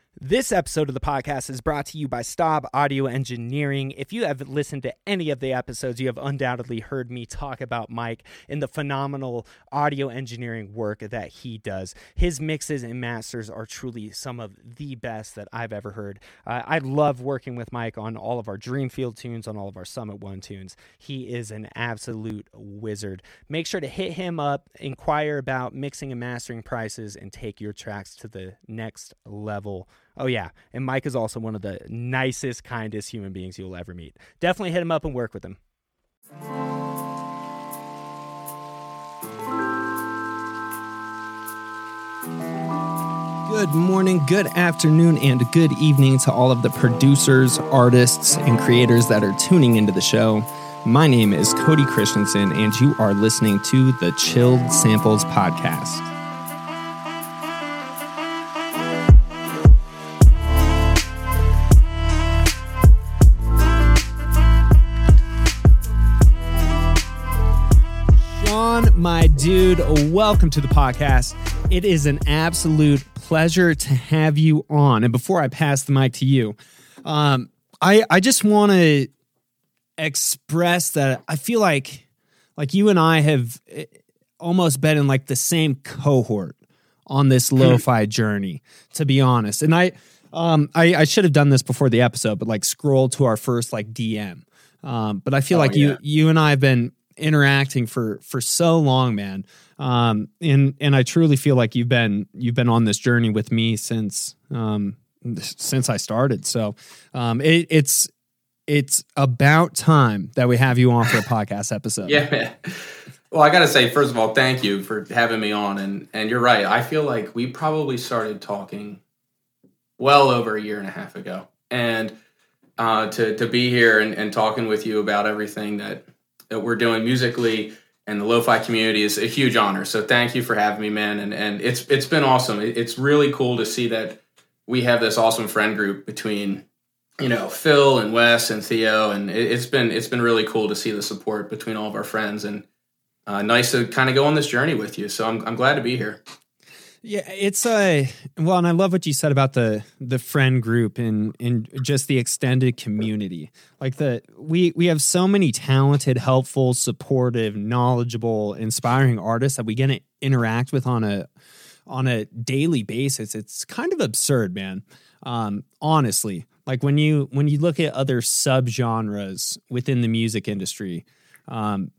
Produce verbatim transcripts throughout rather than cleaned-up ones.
This episode of the podcast is brought to you by Staub Audio Engineering. If you have listened to any of the episodes, you have undoubtedly heard me talk about Mike and the phenomenal audio engineering work that he does. His mixes and masters are truly some of the best that I've ever heard. Uh, I love working with Mike on all of our Dreamfield tunes, on all of our Summit One tunes. He is an absolute wizard. Make sure to hit him up, inquire about mixing and mastering prices, and take your tracks to the next level. Oh, yeah. And Mike is also one of the nicest, kindest human beings you'll ever meet. Definitely hit him up and work with him. Good morning, good afternoon, and good evening to all of the producers, artists, and creators that are tuning into the show. My name is Cody Christensen, and you are listening to the Chilled Samples Podcast. My dude, welcome to the podcast. It is an absolute pleasure to have you on. And before I pass the mic to you, um, I I just want to express that I feel like like you and I have almost been in like the same cohort on this lo-fi journey, to be honest. And I um I, I should have done this before the episode, but like scroll to our first like D M. Um, but I feel oh, like yeah. you you and I have been interacting for for so long, man, um and and I truly feel like you've been you've been on this journey with me since um since I started. So um it, it's it's about time that we have you on for a podcast episode. Yeah, man. Well, I gotta say, first of all, thank you for having me on. And and you're right, I feel like we probably started talking well over a year and a half ago, and uh to to be here and, and talking with you about everything that that we're doing musically and the lo-fi community is a huge honor. So thank you for having me, man. And and it's it's been awesome. It's really cool to see that we have this awesome friend group between, you know, Phil and Wes and Theo. And it's been it's been really cool to see the support between all of our friends, and uh, nice to kind of go on this journey with you. So I'm I'm glad to be here. Yeah, it's a well, and I love what you said about the the friend group and and just the extended community. Like the we we have so many talented, helpful, supportive, knowledgeable, inspiring artists that we get to interact with on a on a daily basis. It's kind of absurd, man. Um, honestly, like when you when you look at other subgenres within the music industry, um,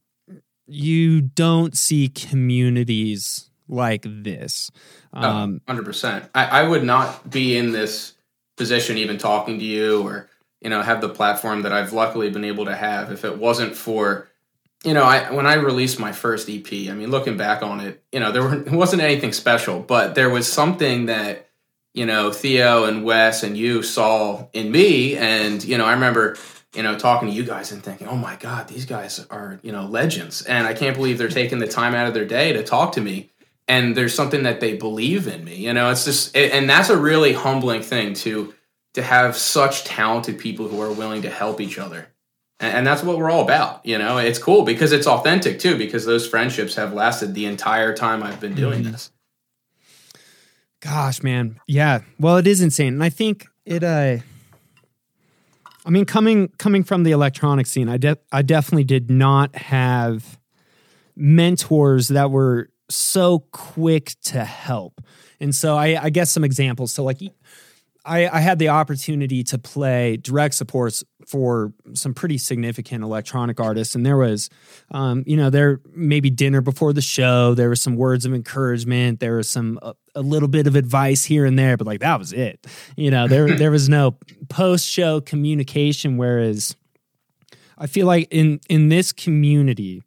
you don't see communities like this. Um, oh, one hundred percent. I, I would not be in this position even talking to you or, you know, have the platform that I've luckily been able to have if it wasn't for, you know, I when I released my first E P, I mean, looking back on it, you know, there were, it wasn't anything special, but there was something that, you know, Theo and Wes and you saw in me. And, you know, I remember, you know, talking to you guys and thinking, oh my God, these guys are, you know, legends. And I can't believe they're taking the time out of their day to talk to me. And there's something that they believe in me, you know, it's just, and that's a really humbling thing to, to have such talented people who are willing to help each other. And, and that's what we're all about. You know, it's cool because it's authentic too, because those friendships have lasted the entire time I've been doing mm-hmm. this. Gosh, man. Yeah. Well, it is insane. And I think it, uh, I mean, coming, coming from the electronic scene, I de- I definitely did not have mentors that were so quick to help. And so I, I guess some examples. So like I, I had the opportunity to play direct supports for some pretty significant electronic artists. And there was, um, you know, there maybe dinner before the show, there was some words of encouragement. There was some, a, a little bit of advice here and there, but like, that was it. You know, there, there was no post-show communication. Whereas I feel like in, in this community,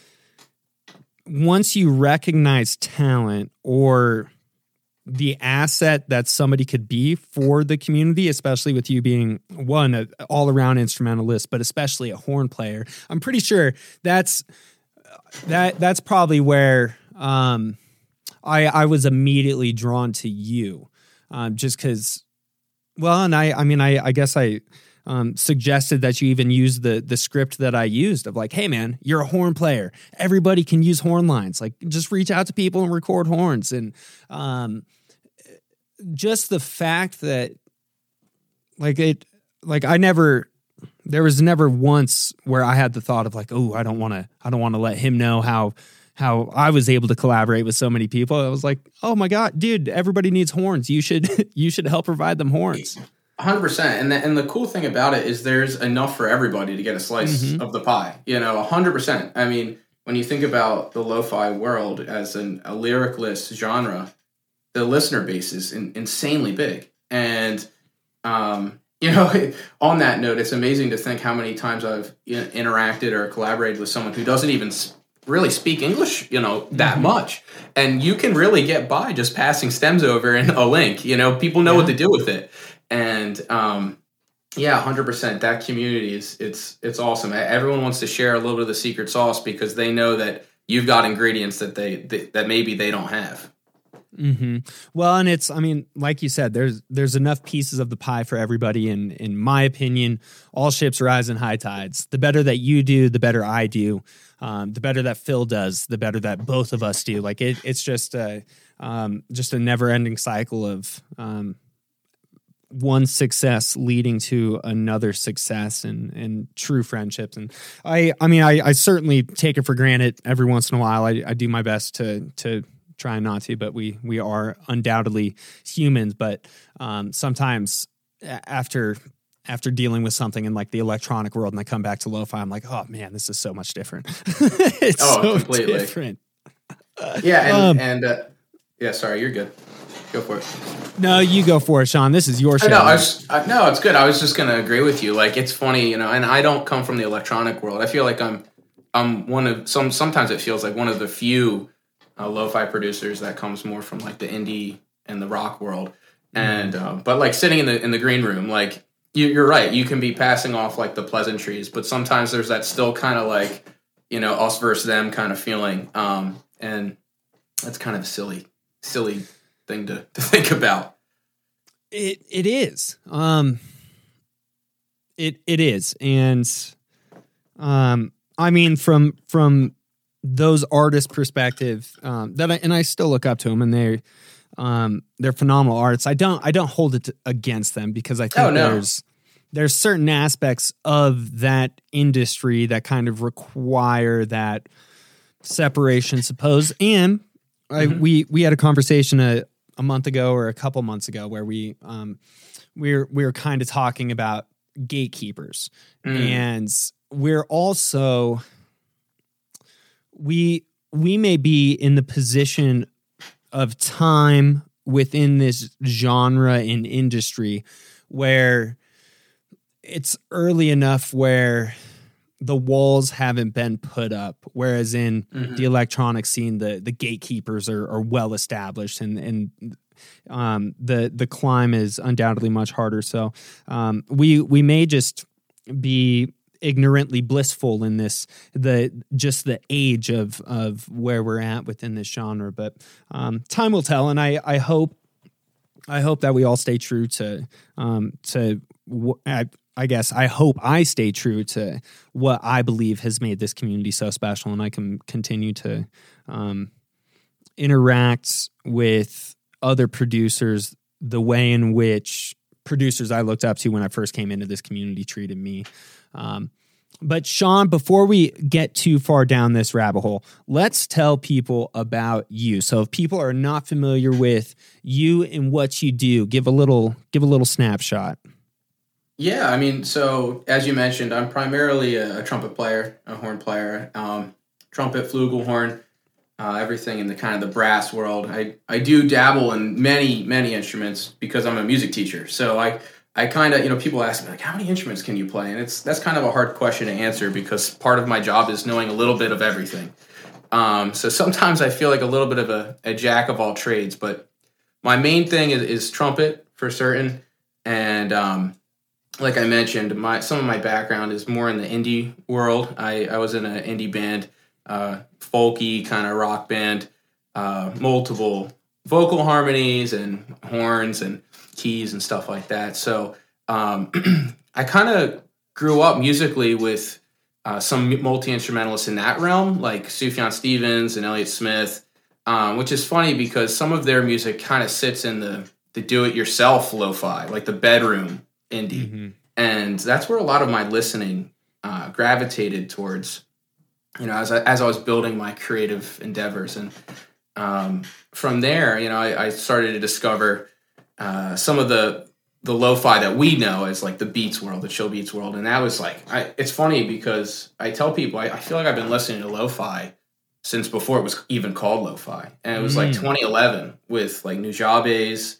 once you recognize talent or the asset that somebody could be for the community, especially with you being one, an all-around instrumentalist, but especially a horn player, I'm pretty sure that's that that's probably where um, I I was immediately drawn to you, um, just because. Well, and I I mean I I guess I. Um, suggested that you even use the the script that I used of like, hey man, you're a horn player. Everybody can use horn lines. Like, just reach out to people and record horns. And um, just the fact that like it, like I never, there was never once where I had the thought of like, oh, I don't want to, I don't want to let him know how, how I was able to collaborate with so many people. I was like, oh my God, dude, everybody needs horns. You should, you should help provide them horns. one hundred percent. And the, and the cool thing about it is there's enough for everybody to get a slice mm-hmm. of the pie, you know, one hundred percent. I mean, when you think about the lo-fi world as an, a lyricless genre, the listener base is in, insanely big. And, um, you know, on that note, it's amazing to think how many times I've interacted or collaborated with someone who doesn't even really speak English, you know, that mm-hmm. much. And you can really get by just passing stems over in a link. You know, people know yeah. what to do with it. And, um, yeah, one hundred percent. That community is, it's, it's awesome. Everyone wants to share a little bit of the secret sauce because they know that you've got ingredients that they, they that maybe they don't have. Mm-hmm. Well, and it's, I mean, like you said, there's, there's enough pieces of the pie for everybody. And in my opinion, all ships rise in high tides. The better that you do, the better I do. Um, the better that Phil does, the better that both of us do. Like it, it's just a, um, just a never ending cycle of, um, one success leading to another success and, and true friendships. And I, I mean, I, I certainly take it for granted every once in a while. I, I do my best to, to try not to, but we, we are undoubtedly humans. But um, sometimes after, after dealing with something in like the electronic world and I come back to lo-fi, I'm like, oh man, this is so much different. It's oh, so completely different. Yeah. And, um, and uh, yeah, sorry, you're good. Go for it. No, you go for it, Sean. This is your show. No, I was, I, no, it's good. I was just going to agree with you. Like, it's funny, you know, and I don't come from the electronic world. I feel like I'm, I'm one of some. Sometimes it feels like one of the few uh, lo-fi producers that comes more from like the indie and the rock world. Mm-hmm. And uh, but like sitting in the in the green room, like you, you're right. You can be passing off like the pleasantries, but sometimes there's that still kind of like, you know, us versus them kind of feeling. Um, and that's kind of a silly, silly. thing to, to think about. It it is. Um it it is. And um I mean from from those artists' perspective, um that I, and I still look up to them and they um they're phenomenal artists. I don't I don't hold it to, against them because I think oh, no. there's there's certain aspects of that industry that kind of require that separation, suppose. And I, mm-hmm. we we had a conversation a, a month ago or a couple months ago where we um we we're we were kind of talking about gatekeepers, mm. and we're also we we may be in the position of time within this genre and industry where it's early enough where the walls haven't been put up, whereas in mm-hmm. the electronic scene, the the gatekeepers are, are well established, and and um, the the climb is undoubtedly much harder. So um, we we may just be ignorantly blissful in this the just the age of of where we're at within this genre, but um, time will tell, and I I hope I hope that we all stay true to um, to. I, I guess I hope I stay true to what I believe has made this community so special, and I can continue to um, interact with other producers the way in which producers I looked up to when I first came into this community treated me. Um, but Sean, before we get too far down this rabbit hole, let's tell people about you. So if people are not familiar with you and what you do, give a little give a little snapshot. Yeah, I mean, so as you mentioned, I'm primarily a, a trumpet player, a horn player, um, trumpet, flugelhorn, uh, everything in the kind of the brass world. I, I do dabble in many, many instruments because I'm a music teacher. So I, I kind of, you know, people ask me, like, how many instruments can you play? And it's that's kind of a hard question to answer because part of my job is knowing a little bit of everything. Um, so sometimes I feel like a little bit of a, a jack of all trades, but my main thing is, is trumpet for certain. And, um, like I mentioned, my some of my background is more in the indie world. I, I was in an indie band, uh, folky kind of rock band, uh, multiple vocal harmonies and horns and keys and stuff like that. So um, I kind of grew up musically with uh, some multi-instrumentalists in that realm, like Sufjan Stevens and Elliott Smith, um, which is funny because some of their music kind of sits in the the do-it-yourself lo-fi, like the bedroom indie. Mm-hmm. And that's where a lot of my listening uh, gravitated towards, you know, as I, as I was building my creative endeavors. And um, from there, you know, I, I started to discover uh, some of the the lo-fi that we know as like the beats world, the chill beats world. And that was like, I, it's funny because I tell people, I, I feel like I've been listening to lo-fi since before it was even called lo-fi. And it was mm. like twenty eleven with like Nujabes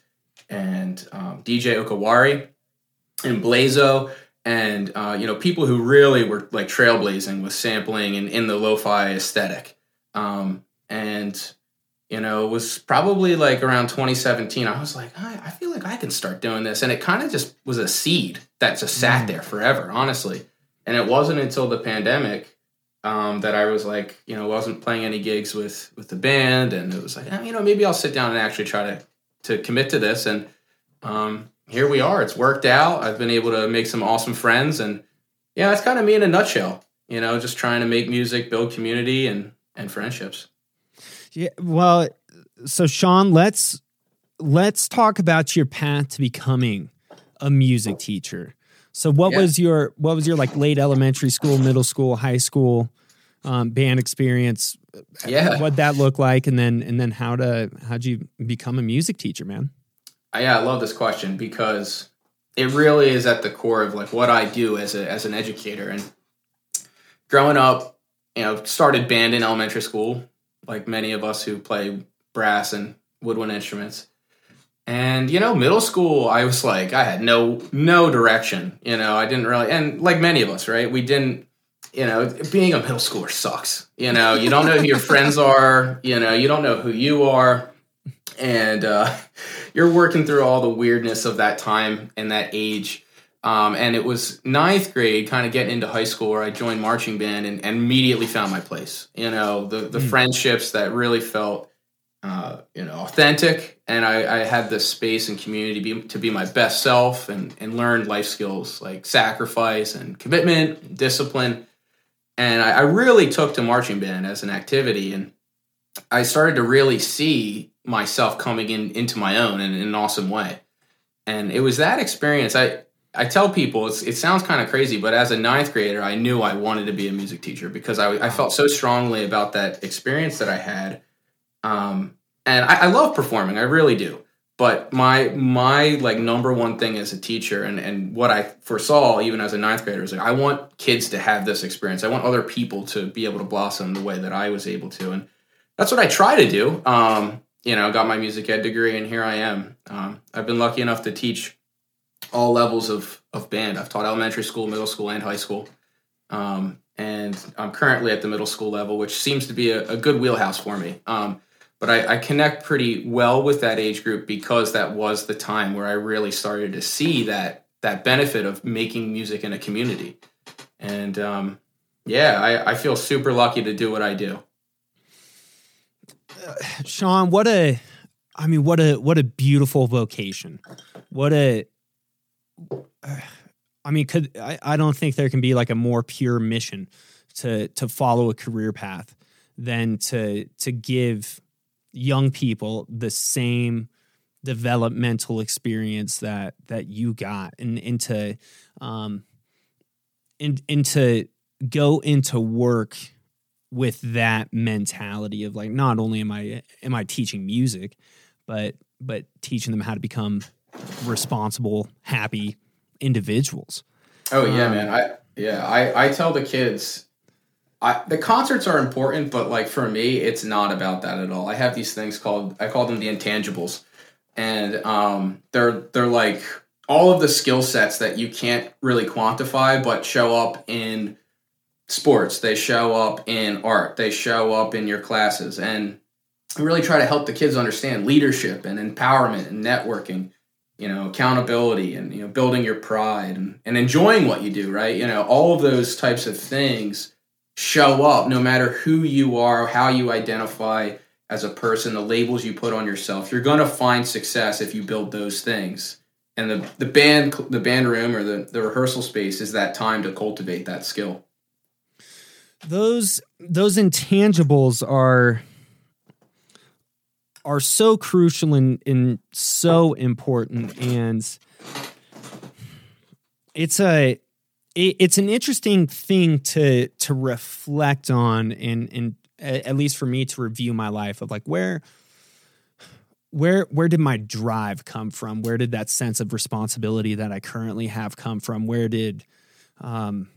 and um, D J Okawari and Blazo, and uh, you know, people who really were like trailblazing with sampling and in the lo-fi aesthetic. Um, and you know, it was probably like around twenty seventeen. I was like, I, I feel like I can start doing this, and it kind of just was a seed that just sat mm. there forever, honestly. And it wasn't until the pandemic um, that I was like, you know, wasn't playing any gigs with with the band, and it was like, eh, you know, maybe I'll sit down and actually try to to commit to this. And um, here we are. It's worked out. I've been able to make some awesome friends, and yeah, that's kind of me in a nutshell. You know, just trying to make music, build community, and and friendships. Yeah. Well, so Sean, let's let's talk about your path to becoming a music teacher. So, what yeah. was your what was your like late elementary school, middle school, high school um, band experience? Yeah, what'd that look like, and then and then how to how'd you become a music teacher, man? Yeah, I love this question because it really is at the core of like what I do as a as an educator. And growing up, you know, started band in elementary school, like many of us who play brass and woodwind instruments. And, you know, middle school, I was like, I had no no direction. You know, I didn't really, and like many of us, right? We didn't, you know, being a middle schooler sucks. You know, you don't know who your friends are. You know, you don't know who you are. And uh, you're working through all the weirdness of that time and that age. Um, and it was ninth grade, kind of getting into high school, where I joined marching band and, and immediately found my place. You know, the the mm. friendships that really felt, uh, you know, authentic, and I, I had the space and community be, to be my best self and and learn life skills like sacrifice and commitment, and discipline. And I, I really took to marching band as an activity, and I started to really see myself coming in into my own in, in an awesome way. And it was that experience. I. I tell people, it's, it sounds kind of crazy, but as a ninth grader, I knew I wanted to be a music teacher because I, I felt so strongly about that experience that I had. Um, and I, I love performing, I really do. But my my like number one thing as a teacher, and, and what I foresaw even as a ninth grader, is like I want kids to have this experience. I want other people to be able to blossom the way that I was able to, and that's what I try to do. Um, you know, got my music ed degree, and here I am. Um, I've been lucky enough to teach all levels of, of band. I've taught elementary school, middle school, and high school. Um, and I'm currently at the middle school level, which seems to be a, a good wheelhouse for me. Um, but I, I connect pretty well with that age group because that was the time where I really started to see that that benefit of making music in a community. And um, yeah, I, I feel super lucky to do what I do. Uh, Sean, what a, I mean, what a, what a beautiful vocation. What a, I mean, could I, I don't think there can be like a more pure mission to to follow a career path than to to give young people the same developmental experience that that you got, and into um and and to go into work with that mentality of like, not only am I am I teaching music, but but teaching them how to become responsible, happy individuals. Oh yeah, um, man. I yeah, I, I tell the kids, I, the concerts are important, but like for me, it's not about that at all. I have these things called, I call them the intangibles, and um, they're they're like all of the skill sets that you can't really quantify, but show up in sports. They show up in art. They show up in your classes, and I really try to help the kids understand leadership and empowerment and networking. You know, accountability and, you know, building your pride and, and enjoying what you do, right? You know, all of those types of things show up no matter who you are, how you identify as a person, the labels you put on yourself. You're going to find success if you build those things. And the, the band the band room or the, the rehearsal space is that time to cultivate that skill. Those those intangibles are are so crucial and, and so important. And it's a, it, it's an interesting thing to, to reflect on and, and at least for me to review my life of like, where, where, where did my drive come from? Where did that sense of responsibility that I currently have come from? Where did, um,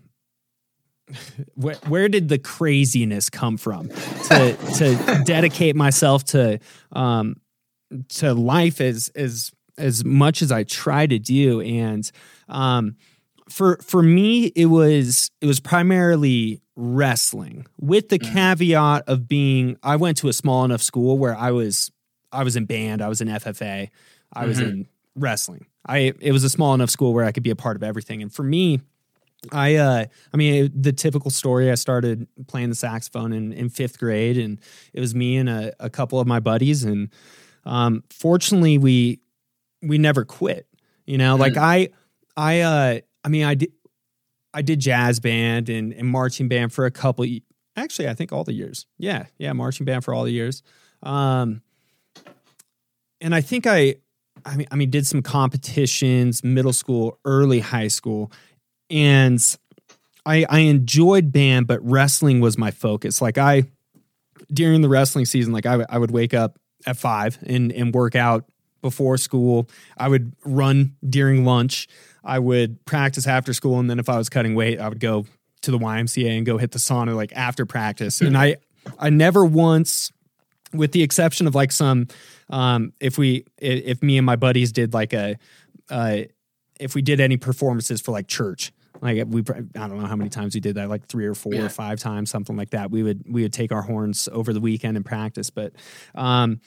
Where, where did the craziness come from to to dedicate myself to um, to life as as as much as I try to do? And um, for for me, it was it was primarily wrestling, with the caveat of being I went to a small enough school where I was I was in band, I was in F F A, I was mm-hmm. in wrestling. I it was a small enough school where I could be a part of everything, and for me. I, uh, I mean, the typical story, I started playing the saxophone in, in fifth grade, and it was me and a, a couple of my buddies. And, um, fortunately we, we never quit, you know, mm-hmm. like I, I, uh, I mean, I did, I did jazz band and, and marching band for a couple, actually, I think all the years. Yeah. Yeah. Marching band for all the years. Um, and I think I, I mean, I mean, did some competitions, middle school, early high school. And I, I enjoyed band, but wrestling was my focus. Like I, during the wrestling season, like I, w- I would wake up at five and, and work out before school. I would run during lunch. I would practice after school. And then if I was cutting weight, I would go to the Y M C A and go hit the sauna like after practice. And I, I never once, with the exception of like some, um, if we, if me and my buddies did like a, uh, if we did any performances for like church, like we, I don't know how many times we did that, like three or four yeah. or five times, something like that. We would, we would take our horns over the weekend and practice. But, um,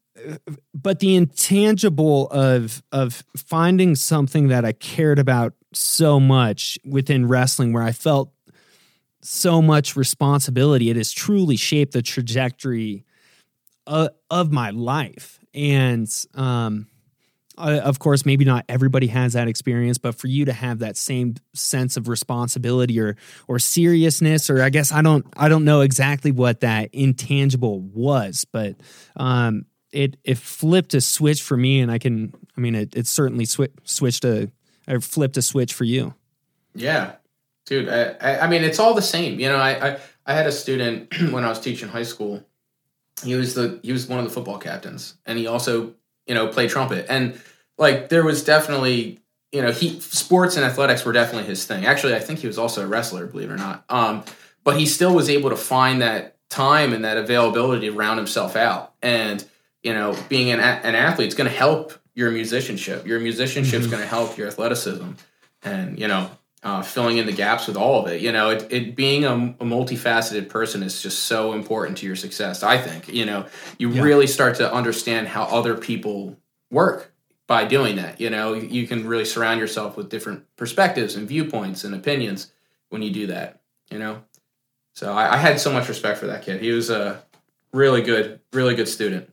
but the intangible of, of finding something that I cared about so much within wrestling, where I felt so much responsibility, it has truly shaped the trajectory of, of my life. And, um, Uh, of course, maybe not everybody has that experience, but for you to have that same sense of responsibility or or seriousness, or I guess I don't I don't know exactly what that intangible was, but um, it it flipped a switch for me, and I can I mean it it certainly swi- switched a or flipped a switch for you. Yeah, dude. I, I I mean it's all the same. You know, I I, I had a student when I was teaching high school. He was the he was one of the football captains, and he also. You know, play trumpet. And like, there was definitely, you know, he sports and athletics were definitely his thing. Actually, I think he was also a wrestler, believe it or not. Um, but he still was able to find that time and that availability to round himself out. And, you know, being an, an athlete is going to help your musicianship. Your musicianship is mm-hmm. going to help your athleticism. And, you know, uh, filling in the gaps with all of it. You know, it, it being a, a multifaceted person is just so important to your success. I think, you know, you yeah. really start to understand how other people work by doing that. You know, you can really surround yourself with different perspectives and viewpoints and opinions when you do that, you know? So I, I had so much respect for that kid. He was a really good, really good student.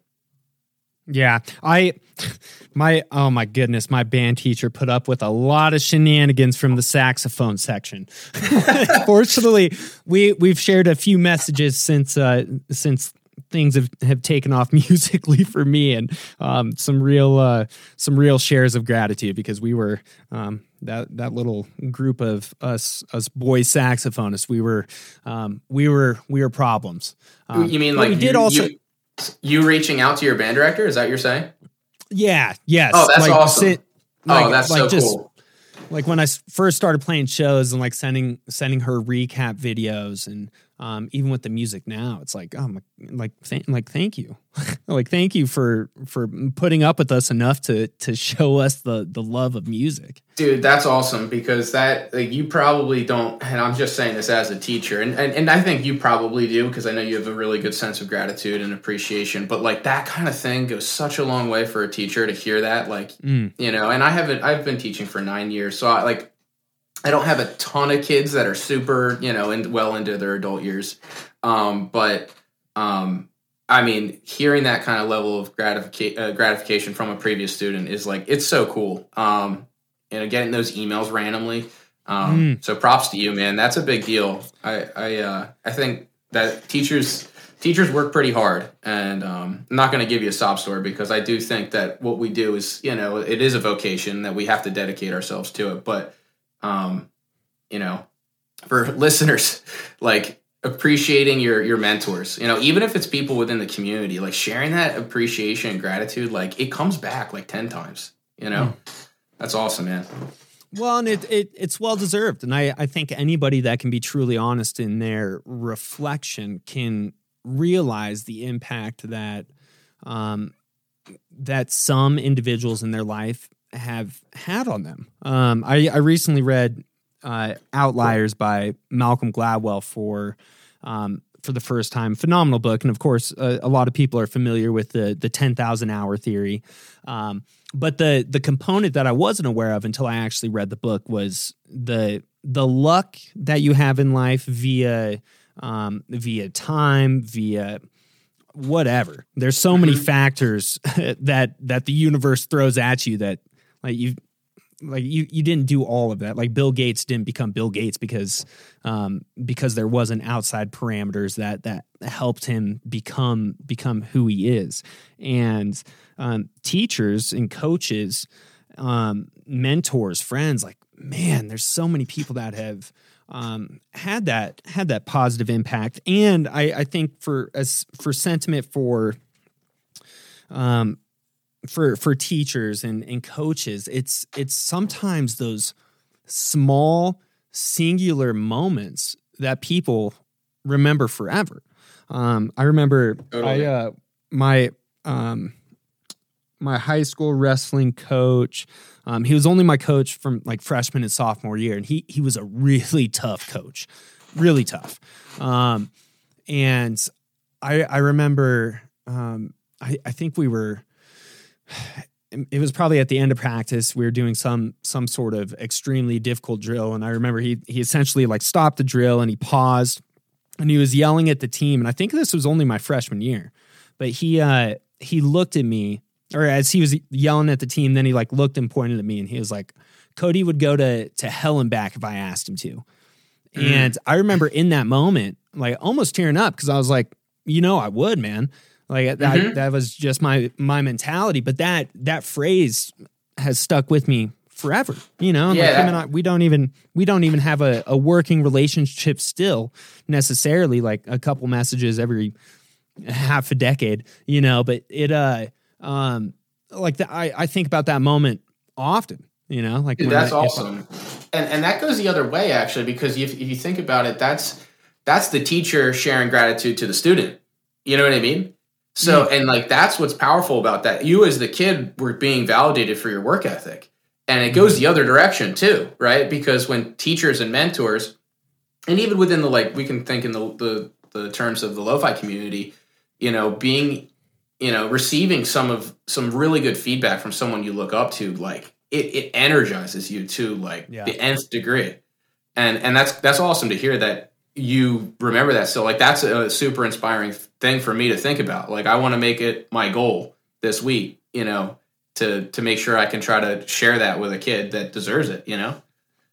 Yeah, I, my, oh my goodness, my band teacher put up with a lot of shenanigans from the saxophone section. Fortunately, we, we've shared a few messages since, uh, since things have, have taken off musically for me, and um, some real, uh, some real shares of gratitude, because we were, um, that, that little group of us, us boy saxophonists, we were, um, we were, we were problems. Um, you mean like we you, did also. You- You reaching out to your band director? Is that what you're saying? Yeah. Yes. Oh, that's like, awesome. Sit, like, oh, that's like so just, cool. Like when I first started playing shows and like sending sending her recap videos, and um, even with the music now, it's like, oh my, like th- like thank you, like thank you for for putting up with us enough to to show us the the love of music. Dude, that's awesome, because that like, you probably don't, and I'm just saying this as a teacher, and, and, and I think you probably do, because I know you have a really good sense of gratitude and appreciation, but like that kind of thing goes such a long way for a teacher to hear that, like, mm. you know, and I haven't, I've been teaching for nine years, so I like, I don't have a ton of kids that are super, you know, and well into their adult years, um, but, um, I mean, hearing that kind of level of gratification, uh, gratification from a previous student is like, it's so cool. Um, you know, getting those emails randomly. Um, mm. So props to you, man. That's a big deal. I, I, uh, I think that teachers, teachers work pretty hard, and um, I'm not going to give you a sob story because I do think that what we do is, you know, it is a vocation that we have to dedicate ourselves to it. But, um, you know, for listeners, like appreciating your your mentors, you know, even if it's people within the community, like sharing that appreciation and gratitude, like it comes back like ten times, you know, mm. That's awesome, man. Well, and it, it it's well deserved. And I, I think anybody that can be truly honest in their reflection can realize the impact that um, that some individuals in their life have had on them. Um, I, I recently read uh, Outliers by Malcolm Gladwell for um, for the first time. Phenomenal book. And of course, a, a lot of people are familiar with the the ten thousand hour theory. Um, but the the component that I wasn't aware of until I actually read the book was the the luck that you have in life via um, via time, via whatever. There's so many factors that that the universe throws at you that like you like you you didn't do all of that. Like Bill Gates didn't become Bill Gates because um, because there wasn't outside parameters that that helped him become become who he is. And um, teachers and coaches, um, mentors, friends, like man, there's so many people that have um, had that had that positive impact. And I, I think for as for sentiment for um. For for teachers and, and coaches, it's it's sometimes those small singular moments that people remember forever. Um, I remember totally. I uh, my um, my high school wrestling coach. Um, he was only my coach from like freshman and sophomore year, and he he was a really tough coach, really tough. Um, and I I remember um, I I think we were. It was probably at the end of practice. We were doing some some sort of extremely difficult drill, and I remember he he essentially like stopped the drill and he paused and he was yelling at the team. And I think this was only my freshman year, but he uh, he looked at me, or as he was yelling at the team, then he like looked and pointed at me, and he was like, "Cody would go to to hell and back if I asked him to." Mm. And I remember in that moment, like almost tearing up because I was like, "You know, I would, man." Like that, mm-hmm. that was just my my mentality. But that that phrase has stuck with me forever. You know, yeah, like that, him and I, we don't even we don't even have a, a working relationship still necessarily. Like a couple messages every half a decade. You know, but it uh um like the, I I think about that moment often. You know, like Dude, that's I, awesome, and and that goes the other way actually because if if you think about it, that's that's the teacher sharing gratitude to the student. You know what I mean? So, and like, that's what's powerful about that. You as the kid were being validated for your work ethic, and it goes the other direction too, right? Because when teachers and mentors, and even within the, like, we can think in the, the, the terms of the lo-fi community, you know, being, you know, receiving some of some really good feedback from someone you look up to, like it, it energizes you to like yeah. the nth degree. And, and that's, that's awesome to hear that you remember that. So like, that's a super inspiring thing for me to think about. Like, I want to make it my goal this week, you know, to, to make sure I can try to share that with a kid that deserves it, you know?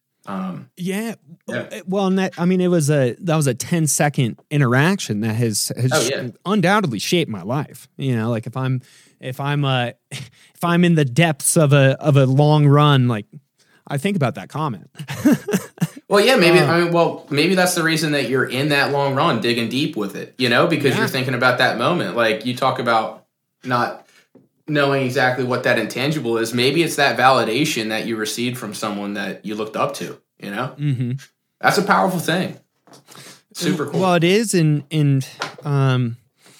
Um, yeah. yeah. Well, and that, I mean, it was a, that was a ten second interaction that has, has oh, yeah. undoubtedly shaped my life. You know, like if I'm, if I'm, uh, if I'm in the depths of a, of a long run, like I think about that comment. Well, yeah, maybe, uh, I mean, well, maybe that's the reason that you're in that long run, digging deep with it, you know, because yeah. you're thinking about that moment. Like you talk about not knowing exactly what that intangible is. Maybe it's that validation that you received from someone that you looked up to, you know, mm-hmm. That's a powerful thing. Super cool. Well, it is. And, and, um,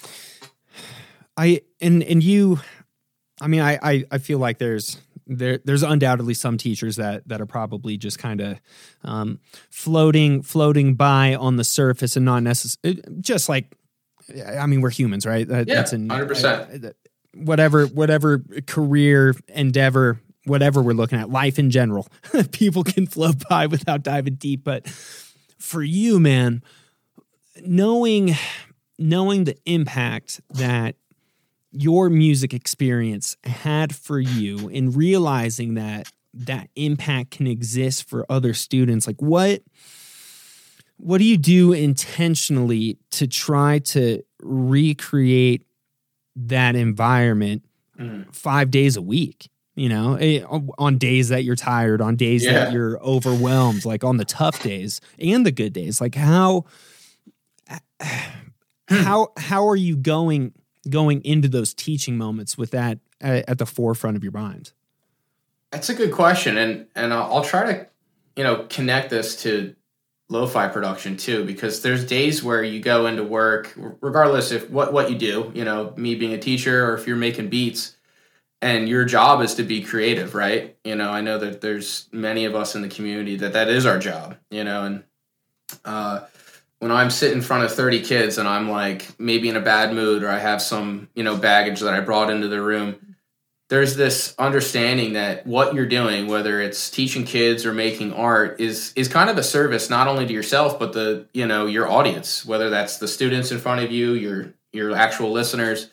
I, and, and you, I mean, I, I, I feel like there's, There, there's undoubtedly some teachers that that are probably just kind of um, floating, floating by on the surface and not necessarily just like, I mean, we're humans, right? That, yeah, that's an, one hundred percent. Uh, whatever, whatever career endeavor, whatever we're looking at, life in general, people can float by without diving deep. But for you, man, knowing knowing the impact that your music experience had for you and realizing that that impact can exist for other students, like what, what do you do intentionally to try to recreate that environment Mm. five days a week, you know, eh, on days that you're tired, on days Yeah. that you're overwhelmed, like on the tough days and the good days. Like how, how, how are you going, going into those teaching moments with that at, at the forefront of your mind? That's a good question. And, and I'll, I'll try to, you know, connect this to lo-fi production too, because there's days where you go into work, regardless if what, what you do, you know, me being a teacher or if you're making beats, and your job is to be creative, right? You know, I know that there's many of us in the community that that is our job, you know, and uh, when I'm sitting in front of thirty kids and I'm like maybe in a bad mood or I have some, you know, baggage that I brought into the room, there's this understanding that what you're doing, whether it's teaching kids or making art, is is kind of a service not only to yourself but the, you know, your audience, whether that's the students in front of you, your your actual listeners,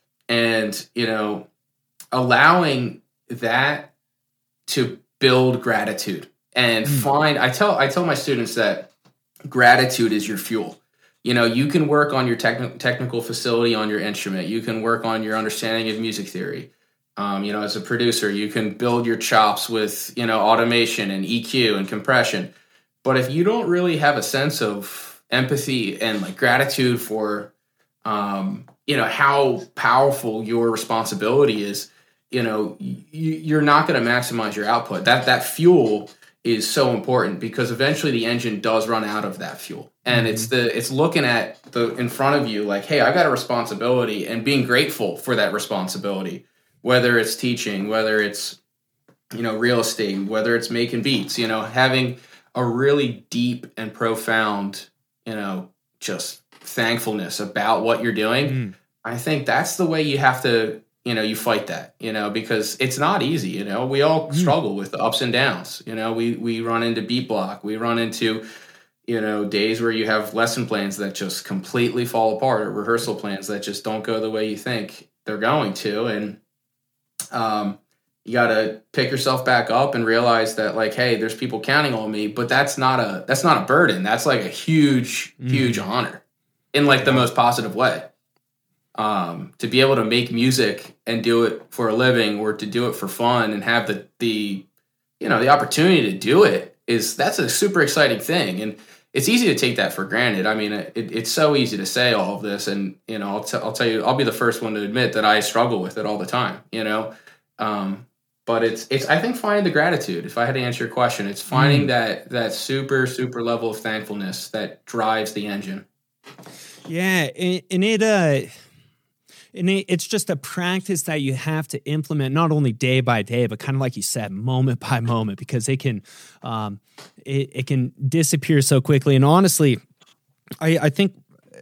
and you know, allowing that to build gratitude and Mm. find. I tell I tell my students that gratitude is your fuel. You know, you can work on your techni- technical facility on your instrument. You can work on your understanding of music theory. Um, you know, as a producer, you can build your chops with, you know, automation and E Q and compression. But if you don't really have a sense of empathy and like gratitude for, um, you know, how powerful your responsibility is, you know, you, you're not going to maximize your output. That that fuel is so important because eventually the engine does run out of that fuel. And mm-hmm. it's the it's looking at the in front of you like, hey, I got a responsibility, and being grateful for that responsibility. Whether it's teaching, whether it's, you know, real estate, whether it's making beats, you know, having a really deep and profound, you know, just thankfulness about what you're doing. Mm. I think that's the way you have to, you know, you fight that, you know, because it's not easy. You know, we all mm. struggle with the ups and downs. You know, we, we run into beat block. We run into, you know, days where you have lesson plans that just completely fall apart, or rehearsal plans that just don't go the way you think they're going to. And, Um, you got to pick yourself back up and realize that, like, hey, there's people counting on me, but that's not a that's not a burden. That's like a huge, mm. huge honor in like the most positive way. Um, to be able to make music and do it for a living, or to do it for fun and have the the you know the opportunity to do it, is that's a super exciting thing. And it's easy to take that for granted. I mean, it, it's so easy to say all of this, and you know, I'll, t- I'll tell you, I'll be the first one to admit that I struggle with it all the time. You know, um, but it's it's. I think finding the gratitude. If I had to answer your question, it's finding mm. that that super super level of thankfulness that drives the engine. Yeah, and, and it uh, and it, it's just a practice that you have to implement not only day by day, but kind of like you said, moment by moment, because it can. Um, It, it can disappear so quickly. And honestly, I, I think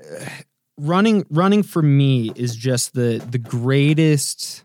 running running for me is just the the greatest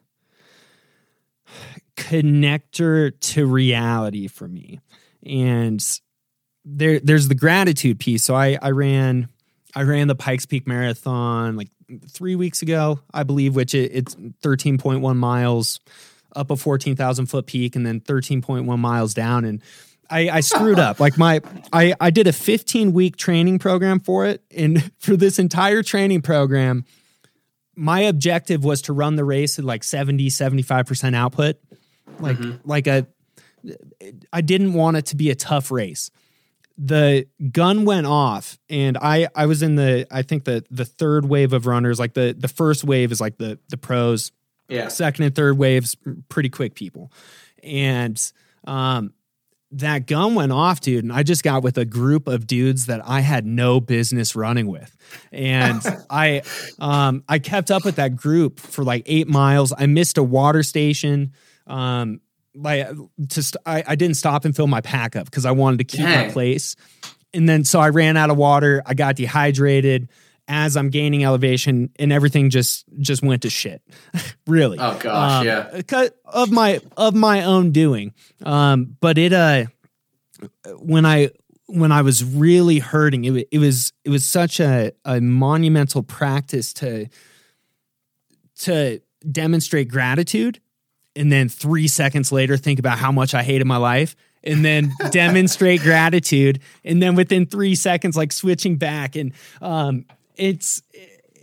connector to reality for me. And there there's the gratitude piece. So I, I ran I ran the Pikes Peak Marathon like three weeks ago, I believe, which it, it's thirteen point one miles up a fourteen thousand foot peak and then thirteen point one miles down. And I, I screwed up. Like my, I, I did a fifteen week training program for it. And for this entire training program, my objective was to run the race at like seventy, seventy-five percent output. Like, mm-hmm. like a, I didn't want it to be a tough race. The gun went off and I, I was in the, I think the, the third wave of runners. Like the, the first wave is like the, the pros. Yeah. Second and third waves, pretty quick people. And, um, that gun went off, dude, and I just got with a group of dudes that I had no business running with. And I um, I kept up with that group for like eight miles. I missed a water station. Um, like to st- I, I didn't stop and fill my pack up because I wanted to keep Dang. my place. And then so I ran out of water. I got dehydrated as I'm gaining elevation, and everything just just went to shit. Really. Oh gosh, um, yeah. Of my of my own doing. Um, but it uh when I when I was really hurting, it it was it was such a, a monumental practice to to demonstrate gratitude, and then three seconds later think about how much I hated my life. And then demonstrate gratitude, and then within three seconds, like switching back, and um, it's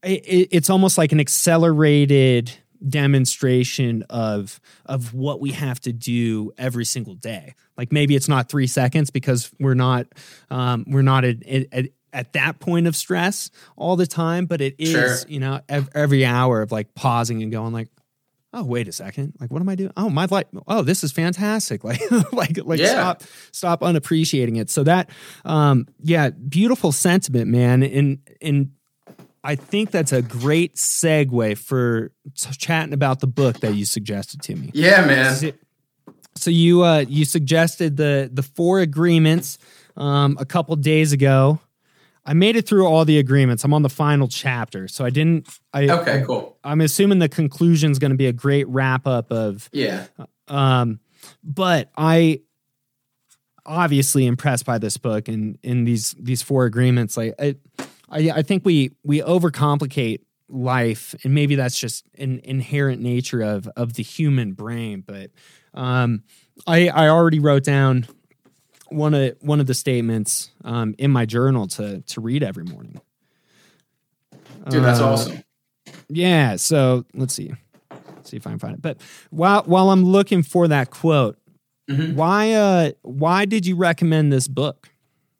it, it's almost like an accelerated demonstration of of what we have to do every single day. Like maybe it's not three seconds because we're not um, we're not at, at, at that point of stress all the time, but it is Sure. you know ev- every hour of like pausing and going like, oh wait a second, like what am I doing? Oh my life, oh this is fantastic. Like like like Yeah. stop stop unappreciating it. So that um, yeah, beautiful sentiment, man. And and I think that's a great segue for t- chatting about the book that you suggested to me. Yeah, man. So you uh, you suggested the the four agreements um, a couple days ago. I made it through all the agreements. I'm on the final chapter, so I didn't. I, Okay, cool. I'm assuming the conclusion is going to be a great wrap up of. Yeah. Um, but I obviously impressed by this book and in these these four agreements. Like I, I, I think we we overcomplicate life, and maybe that's just an inherent nature of of the human brain. But um, I I already wrote down one of one of the statements um, in my journal to to read every morning. Dude, that's Uh, awesome. Yeah. So let's see. Let's see if I can find it. But while while I'm looking for that quote, Mhm. why uh why did you recommend this book?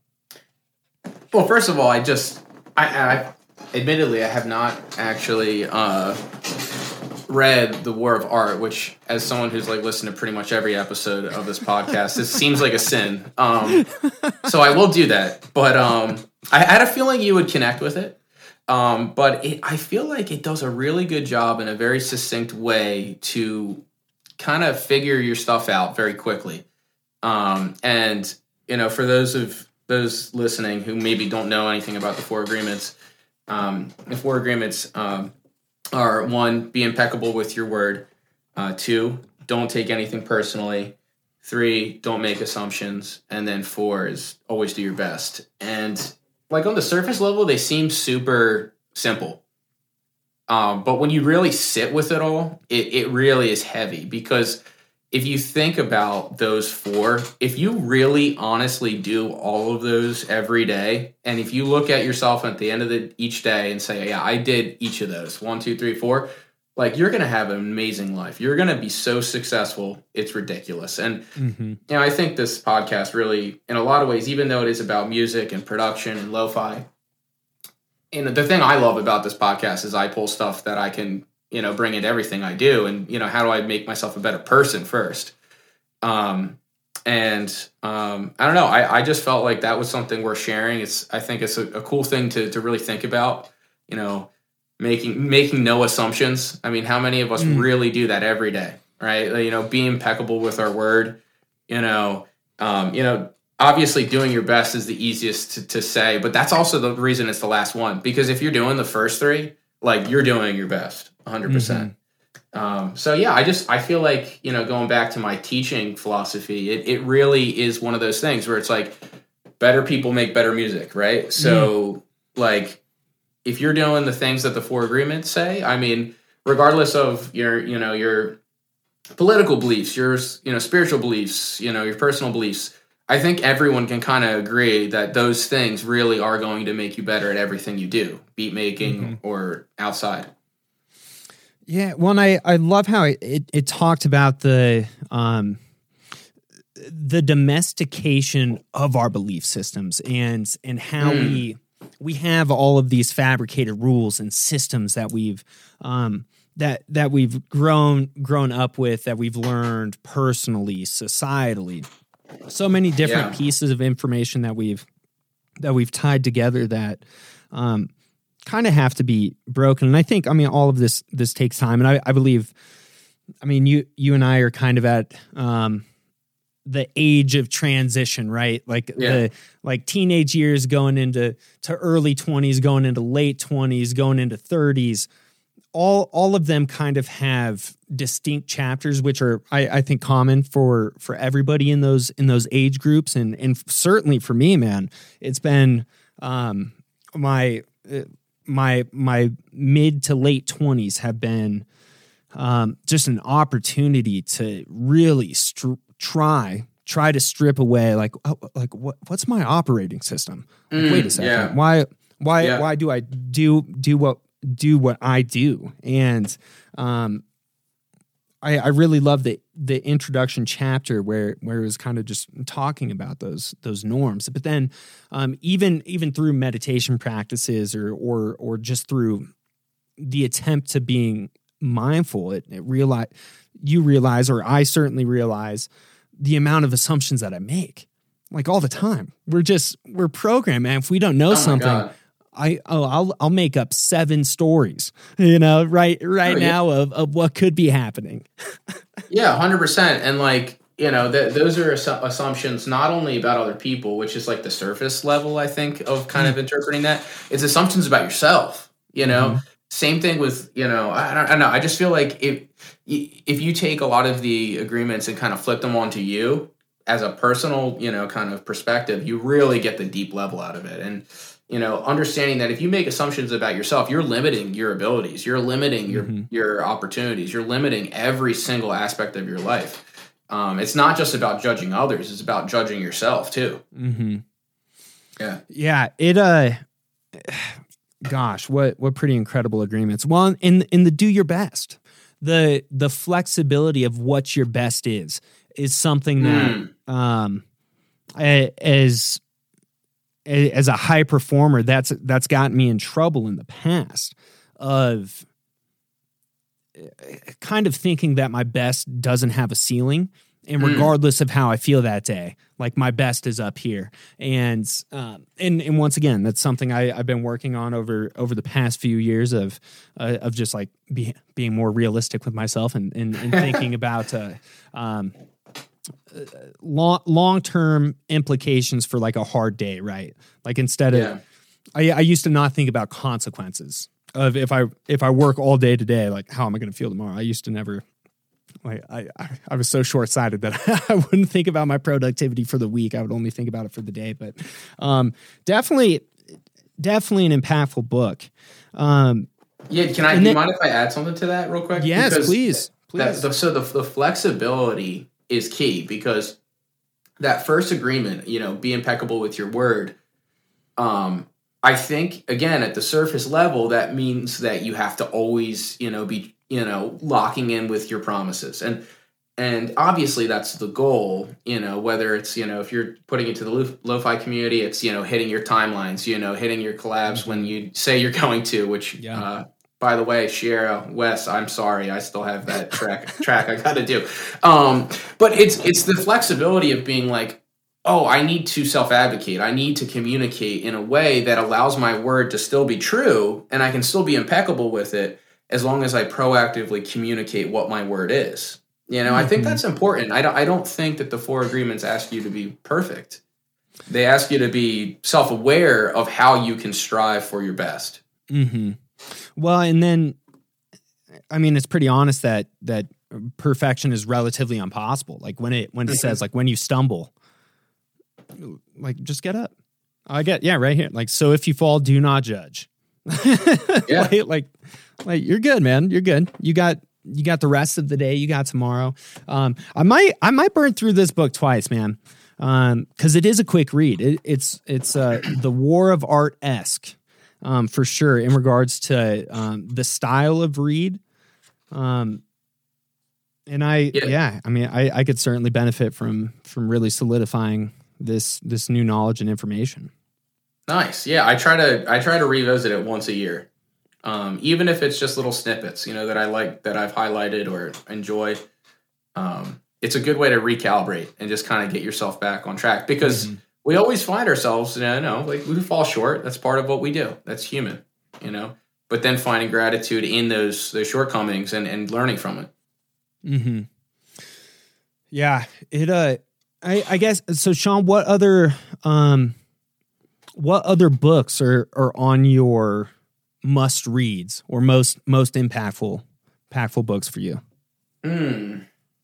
Well, first of all, I just, I, I admittedly, I have not actually uh, read The War of Art, which, as someone who's like listened to pretty much every episode of this podcast, this seems like a sin. Um, so I will do that. But um, I had a feeling you would connect with it. Um, but it, I feel like it does a really good job in a very succinct way to kind of figure your stuff out very quickly. Um, and, you know, for those of those listening who maybe don't know anything about the four agreements, um, the four agreements um, are one, be impeccable with your word. Uh, two, don't take anything personally. Three, don't make assumptions. And then four is always do your best. And like on the surface level, they seem super simple. Um, but when you really sit with it all, it, it really is heavy, because if you think about those four, if you really honestly do all of those every day, and if you look at yourself at the end of the, each day and say, yeah, I did each of those, one, two, three, four, like you're going to have an amazing life. You're going to be so successful. It's ridiculous. And, Mm-hmm. you know, I think this podcast really, in a lot of ways, even though it is about music and production and lo-fi, and the thing I love about this podcast is I pull stuff that I can, you know, bring into everything I do. And, you know, how do I make myself a better person first? Um, and um, I don't know. I, I just felt like that was something worth sharing. It's, I think it's a, a cool thing to to really think about, you know, making, making no assumptions. I mean, how many of us Mm. really do that every day, right? You know, be impeccable with our word, you know, um, you know, obviously doing your best is the easiest to, to say, but that's also the reason it's the last one, because if you're doing the first three, like you're doing your best one hundred percent. Um, so yeah, I just, I feel like, you know, going back to my teaching philosophy, it, it really is one of those things where it's like better people make better music. Right. So like, if you're doing the things that the four agreements say, I mean, regardless of your, you know, your political beliefs, your, you know, spiritual beliefs, you know, your personal beliefs, I think everyone can kind of agree that those things really are going to make you better at everything you do, beat making Mm-hmm. or outside. Yeah, well, and I, I love how it, it, it talked about the um, the domestication of our belief systems and and how Mm. we we have all of these fabricated rules and systems that we've um, that that we've grown grown up with, that we've learned personally, societally. So many different Yeah. pieces of information that we've that we've tied together that um, kind of have to be broken. And I think, I mean, all of this this takes time. And I, I believe, I mean, you you and I are kind of at um, the age of transition, right? Like Yeah. the like teenage years going into to early twenties, going into late twenties, going into thirties. All all of them kind of have distinct chapters, which are I, I think common for for everybody in those in those age groups, and and certainly for me, man, it's been um, my uh, my my mid to late twenties have been um, just an opportunity to really str- try try to strip away like oh, like what what's my operating system? Like, Mm, wait a second, yeah. why why Yeah. why do I do do what do what I do. And um, I, I really love the the introduction chapter where where it was kind of just talking about those those norms. But then um, even even through meditation practices or or or just through the attempt to being mindful, it, it realize you realize, or I certainly realize, the amount of assumptions that I make, like all the time. We're just we're programmed, man. If we don't know Oh my something, God. I oh I'll I'll make up seven stories, you know, right right Oh, yeah. now of of what could be happening. Yeah, one hundred percent. And like, you know, th- those are assu- assumptions not only about other people, which is like the surface level, I think, of kind of interpreting that. It's assumptions about yourself, you know? Mhm. Same thing with, you know, I don't, I don't know. I just feel like if, if you take a lot of the agreements and kind of flip them onto you as a personal, you know, kind of perspective, you really get the deep level out of it. And, you know, understanding that if you make assumptions about yourself, you're limiting your abilities, you're limiting your Mhm. your opportunities, you're limiting every single aspect of your life. Um, it's not just about judging others; it's about judging yourself too. Mm-hmm. Yeah, Yeah, it uh gosh, what what pretty incredible agreements. Well, in in the do your best. The the flexibility of what your best is is something that Mm. um a- as a- as a high performer, that's that's gotten me in trouble in the past of kind of thinking that my best doesn't have a ceiling. And Mm. regardless of how I feel that day, like my best is up here. And um, and and once again, that's something I, I've been working on over over the past few years of uh, of just like be, being more realistic with myself and and, and thinking about uh, um, long long term implications for like a hard day, right? Like instead of Yeah. I, I used to not think about consequences of if I if I work all day today, like how am I going to feel tomorrow? I used to never. Like I, I, I was so short-sighted that I wouldn't think about my productivity for the week. I would only think about it for the day. But um, definitely, definitely an impactful book. Um, Yeah, can I? And Do you then- mind if I add something to that real quick? yes, Because please, that- please. the, so the the flexibility is key because that first agreement, you know, be impeccable with your word. Um, I think again at the surface level, that means that you have to always, you know, be you know locking in with your promises and. And obviously that's the goal, you know, whether it's, you know, if you're putting it to the lo- lo-fi community, it's, you know, hitting your timelines, you know, hitting your collabs when you say you're going to, which, Yeah. uh, by the way, Shira, Wes, I'm sorry. I still have that track track I got to do. Um, but it's, it's the flexibility of being like, oh, I need to self-advocate. I need to communicate in a way that allows my word to still be true and I can still be impeccable with it as long as I proactively communicate what my word is. You know, I think Mhm. that's important. I don't, I don't think that the four agreements ask you to be perfect. They ask you to be self-aware of how you can strive for your best. Mm-hmm. Well, and then, I mean, it's pretty honest that that perfection is relatively impossible. Like when it when it says like when you stumble, like just get up. I get yeah right here. Like so, if you fall, do not judge. Yeah. like, like like you're good, man. You're good. You got. You got the rest of the day. You got tomorrow. Um, I might, I might burn through this book twice, man, because um, it is a quick read. It, it's, it's uh, the War of Art esque, um, for sure, in regards to um, the style of read. Um, and I, Yeah. yeah, I mean, I, I could certainly benefit from from really solidifying this this new knowledge and information. Nice. Yeah, I try to I try to revisit it once a year. Um, even if it's just little snippets, you know, that I like, that I've highlighted or enjoy. Um, it's a good way to recalibrate and just kind of get yourself back on track because Mhm. we always find ourselves, you know, like we fall short. That's part of what we do. That's human, you know, but then finding gratitude in those, those shortcomings and, and learning from it. Mm-hmm. Yeah, it. Uh, I, I guess so. Sean, what other, um, what other books are are on your must reads or most most impactful impactful books for you? Mm.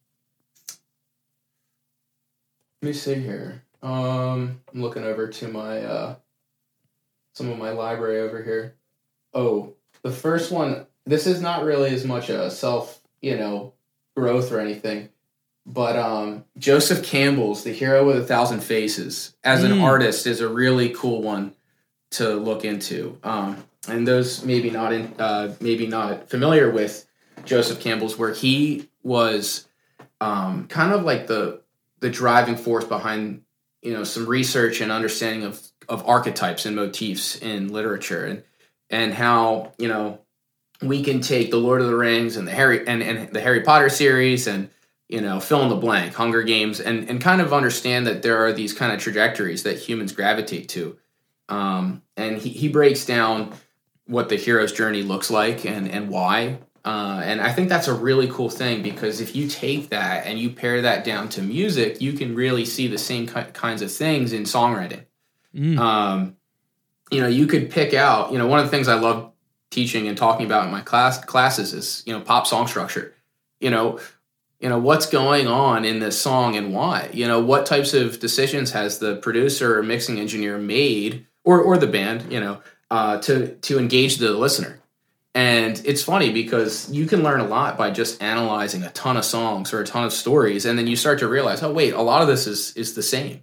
Let me see here. Um, I'm looking over to my uh, some of my library over here. Oh, the first one. This is not really as much a self, you know, growth or anything, but um, Joseph Campbell's The Hero with a Thousand Faces as an Mm. artist is a really cool one to look into. Um, and those maybe not in, uh, maybe not familiar with Joseph Campbell's work, he was um, kind of like the the driving force behind, you know, some research and understanding of of archetypes and motifs in literature, and and how, you know, we can take the Lord of the Rings and the Harry and, and the Harry Potter series and, you know, fill in the blank, Hunger Games, and and kind of understand that there are these kind of trajectories that humans gravitate to. Um, and he, he breaks down what the hero's journey looks like and and why. Uh, and I think that's a really cool thing, because if you take that and you pair that down to music, you can really see the same ki- kinds of things in songwriting. Mm. Um, you know, you could pick out, you know, one of the things I love teaching and talking about in my class classes is, you know, pop song structure. You know, you know, what's going on in this song and why? You know, what types of decisions has the producer or mixing engineer made, or or the band, you know, uh, to to engage the listener. And it's funny because you can learn a lot by just analyzing a ton of songs or a ton of stories, and then you start to realize, oh wait, a lot of this is is the same.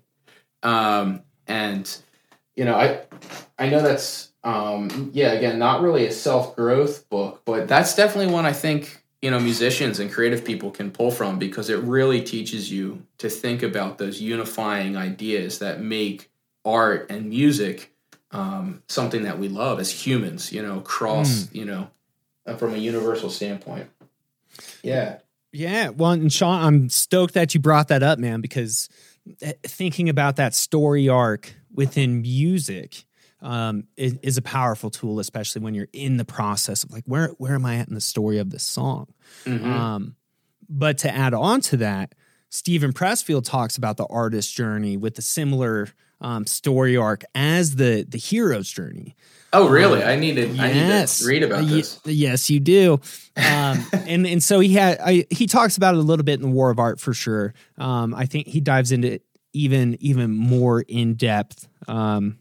Um, and you know, I I know that's um, yeah, again, not really a self-growth book, but that's definitely one I think, you know, musicians and creative people can pull from, because it really teaches you to think about those unifying ideas that make art and music Um, something that we love as humans, you know, across, mm. you know, uh, from a universal standpoint. Yeah. Yeah. Well, and Sean, I'm stoked that you brought that up, man, because thinking about that story arc within music um, is, is a powerful tool, especially when you're in the process of like, where, where am I at in the story of this song? Mm-hmm. Um, but to add on to that, Stephen Pressfield talks about the artist's journey with a similar um, story arc as the the hero's journey. Oh, really? Um, I need to. Yes. I need to read about this. Y- yes, you do. Um, and and so he had. I, he talks about it a little bit in the War of Art for sure. Um, I think he dives into it even even more in depth um,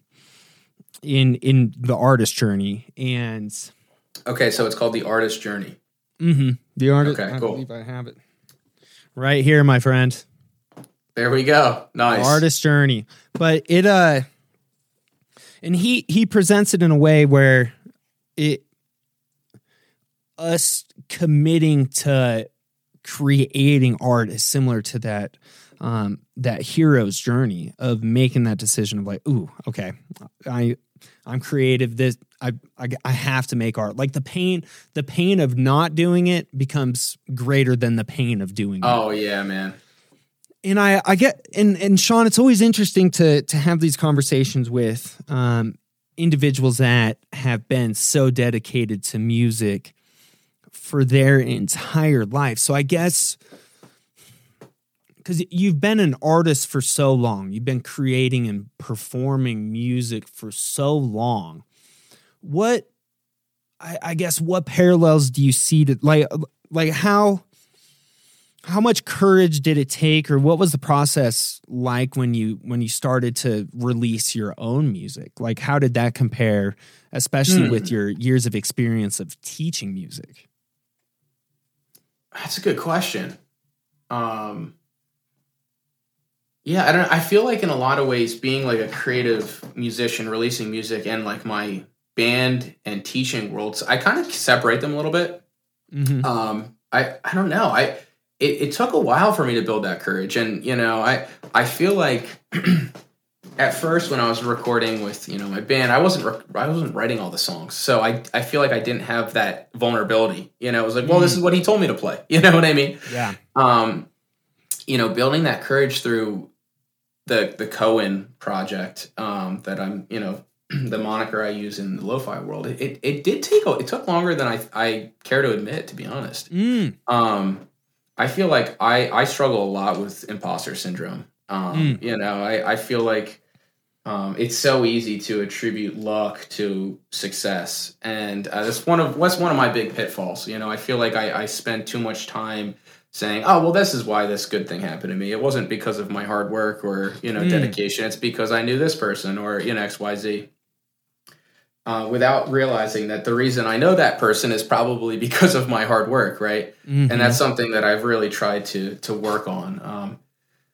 in in the artist's journey. And okay, so it's called The Artist's Journey. Mm-hmm. The artist. Okay, I cool. believe I have it right here, my friend. There we go. Nice. Artist journey. But it uh and he he presents it in a way where it us committing to creating art is similar to that um that hero's journey of making that decision of like, ooh, okay, I I'm creative. This I, I I have to make art. Like the pain, the pain of not doing it becomes greater than the pain of doing it. Oh yeah, man. And I, I get, and, and Sean, it's always interesting to to have these conversations with um, individuals that have been so dedicated to music for their entire life. So I guess, because you've been an artist for so long, you've been creating and performing music for so long. What, I, I guess, what parallels do you see to, like, like how... How much courage did it take, or what was the process like when you when you started to release your own music? Like, how did that compare, especially hmm. with your years of experience of teaching music? That's a good question. Um, yeah, I don't. I feel like in a lot of ways, being like a creative musician, releasing music, and like my band and teaching worlds, I kind of separate them a little bit. Mm-hmm. Um, I I don't know. I It, it took a while for me to build that courage. And, you know, I, I feel like at first when I was recording with, you know, my band, I wasn't, I wasn't writing all the songs. So I, I feel like I didn't have that vulnerability. You know, it was like, well, this is what he told me to play. You know what I mean? Yeah. Um, you know, building that courage through the, the Cohen project um, that I'm, you know, the moniker I use in the lo-fi world, it, it, it did take, it took longer than I, I care to admit, to be honest. Mm. Um, I feel like I, I struggle a lot with imposter syndrome. Um, mm. You know, I, I feel like um, it's so easy to attribute luck to success. And uh, that's one of that's one of my big pitfalls. You know, I feel like I, I spend too much time saying, oh, well, this is why this good thing happened to me. It wasn't because of my hard work or, you know, mm. dedication. It's because I knew this person or, you know, X, Y, Z. Uh, without realizing that the reason I know that person is probably because of my hard work, right? Mm-hmm. And that's something that I've really tried to to work on. Um,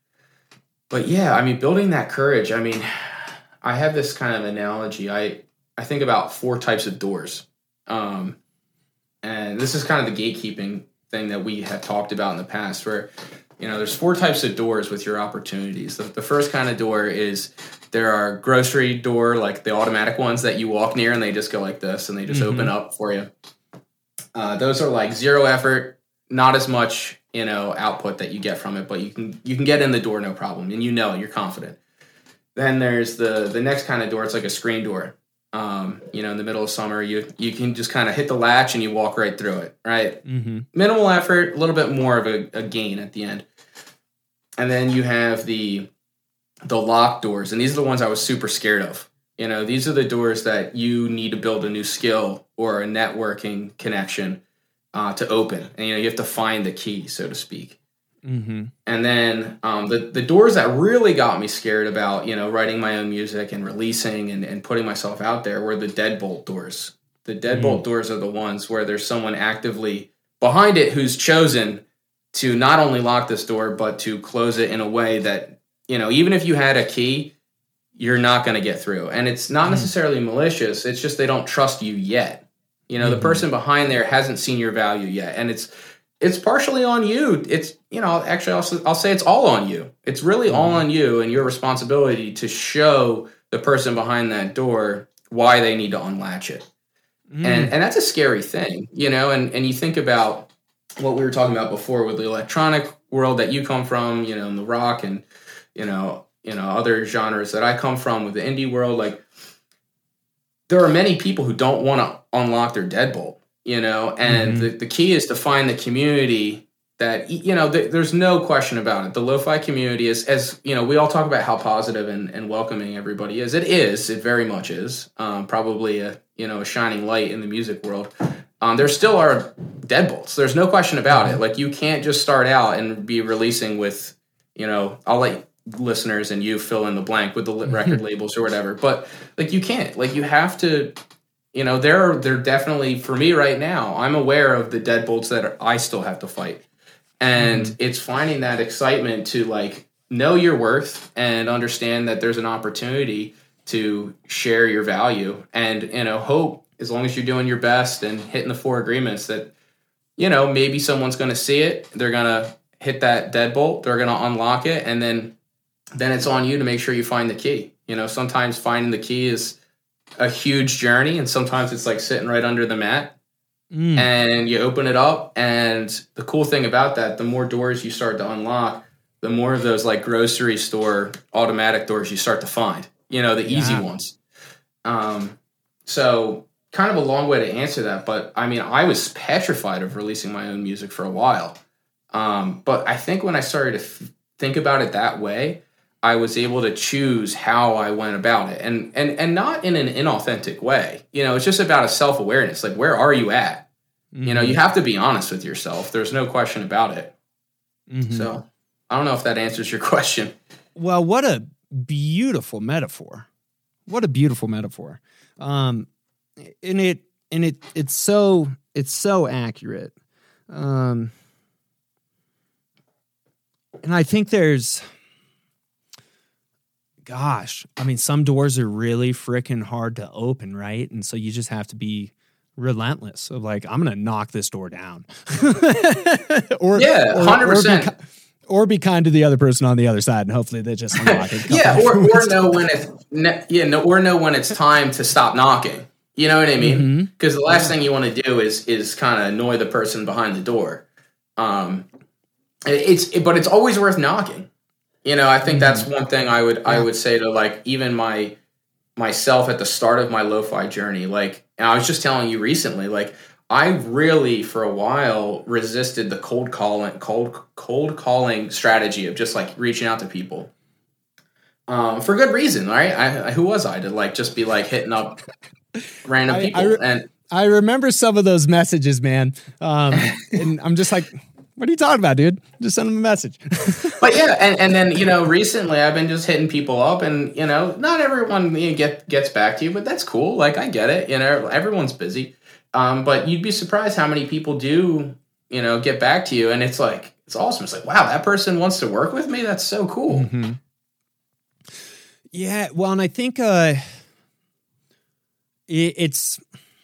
but yeah, I mean, building that courage. I mean, I have this kind of analogy. I I think about four types of doors. Um, and this is kind of the gatekeeping thing that we have talked about in the past, where, you know, there's four types of doors with your opportunities. The, the first kind of door is there are grocery door, like the automatic ones that you walk near and they just go like this and they just mm-hmm. open up for you. Uh, those are like zero effort, not as much, you know, output that you get from it, but you can you can get in the door no problem, and you know you're confident. Then there's the the next kind of door. It's like a screen door. Um, you know, in the middle of summer, you you can just kind of hit the latch and you walk right through it, right? Mm-hmm. Minimal effort, a little bit more of a, a gain at the end. And then you have the the locked doors, and these are the ones I was super scared of. You know, these are the doors that you need to build a new skill or a networking connection uh, to open, and you know you have to find the key, so to speak. Mm-hmm. And then um, the the doors that really got me scared about, you know, writing my own music and releasing and, and putting myself out there were the deadbolt doors. The deadbolt mm-hmm. doors are the ones where there's someone actively behind it who's chosen to not only lock this door, but to close it in a way that, you know, even if you had a key, you're not going to get through. And it's not mm-hmm. necessarily malicious. It's just they don't trust you yet. You know, mm-hmm. the person behind there hasn't seen your value yet. And it's it's partially on you. It's, you know, actually, I'll, I'll say it's all on you. It's really mm-hmm. all on you and your responsibility to show the person behind that door why they need to unlatch it. Mm-hmm. And and that's a scary thing, you know, and, and you think about what we were talking about before with the electronic world that you come from, you know, in the rock and, you know, you know, other genres that I come from with the indie world. Like, there are many people who don't want to unlock their deadbolt, you know, and mm-hmm. the, the key is to find the community that, you know, th- there's no question about it. The lo-fi community is, as, you know, we all talk about how positive and, and welcoming everybody is. It is, it very much is, um, probably a, you know, a shining light in the music world. Um, there still are deadbolts. There's no question about it. Like, you can't just start out and be releasing with, you know, I'll let listeners and you fill in the blank with the record labels or whatever. But like, you can't, like, you have to, you know, there are, they're definitely, for me right now, I'm aware of the deadbolts that are, I still have to fight. And mm-hmm. it's finding that excitement to, like, know your worth and understand that there's an opportunity to share your value and, you know, hope, as long as you're doing your best and hitting the four agreements, that, you know, maybe someone's going to see it. They're going to hit that deadbolt. They're going to unlock it. And then, then it's on you to make sure you find the key. You know, sometimes finding the key is a huge journey. And sometimes it's like sitting right under the mat mm. and you open it up. And the cool thing about that, the more doors you start to unlock, the more of those like grocery store automatic doors you start to find, you know, the easy yeah. ones. Um, so, kind of a long way to answer that, but I mean, I was petrified of releasing my own music for a while. Um, but I think when I started to f- think about it that way, I was able to choose how I went about it, and and and not in an inauthentic way. You know, it's just about a self-awareness. Like, where are you at? Mm-hmm. You know, you have to be honest with yourself. There's no question about it. Mm-hmm. So I don't know if that answers your question. Well, what a beautiful metaphor. What a beautiful metaphor. Um, And it and it it's so it's so accurate, um, and I think there's, gosh, I mean, some doors are really freaking hard to open, right? And so you just have to be relentless. Of like, I'm gonna knock this door down, or yeah, hundred percent. Or be kind to the other person on the other side, and hopefully they just unlock it. yeah, or, or know when it's ne- yeah, no, or know when it's time to stop knocking. You know what I mean? Because mm-hmm. the last yeah. thing you want to do is is kind of annoy the person behind the door. Um, it's it, but it's always worth knocking. You know, I think mm-hmm. that's one thing I would yeah. I would say to, like, even my myself at the start of my lo-fi journey. Like, and I was just telling you recently, like, I really for a while resisted the cold calling cold cold calling strategy of just like reaching out to people. Um, for good reason, right? I, I, who was I to like just be like hitting up random people? I, I re- and I remember some of those messages, man. Um, and I'm just like, what are you talking about, dude? Just send them a message. But yeah, and, and then, you know, recently I've been just hitting people up, and, you know, not everyone you know, get gets back to you, but that's cool. Like, I get it. You know, everyone's busy. Um, but you'd be surprised how many people do, you know, get back to you, and it's like, it's awesome. It's like, wow, that person wants to work with me. That's so cool. Mm-hmm. Yeah, well, and I think, uh, it, it's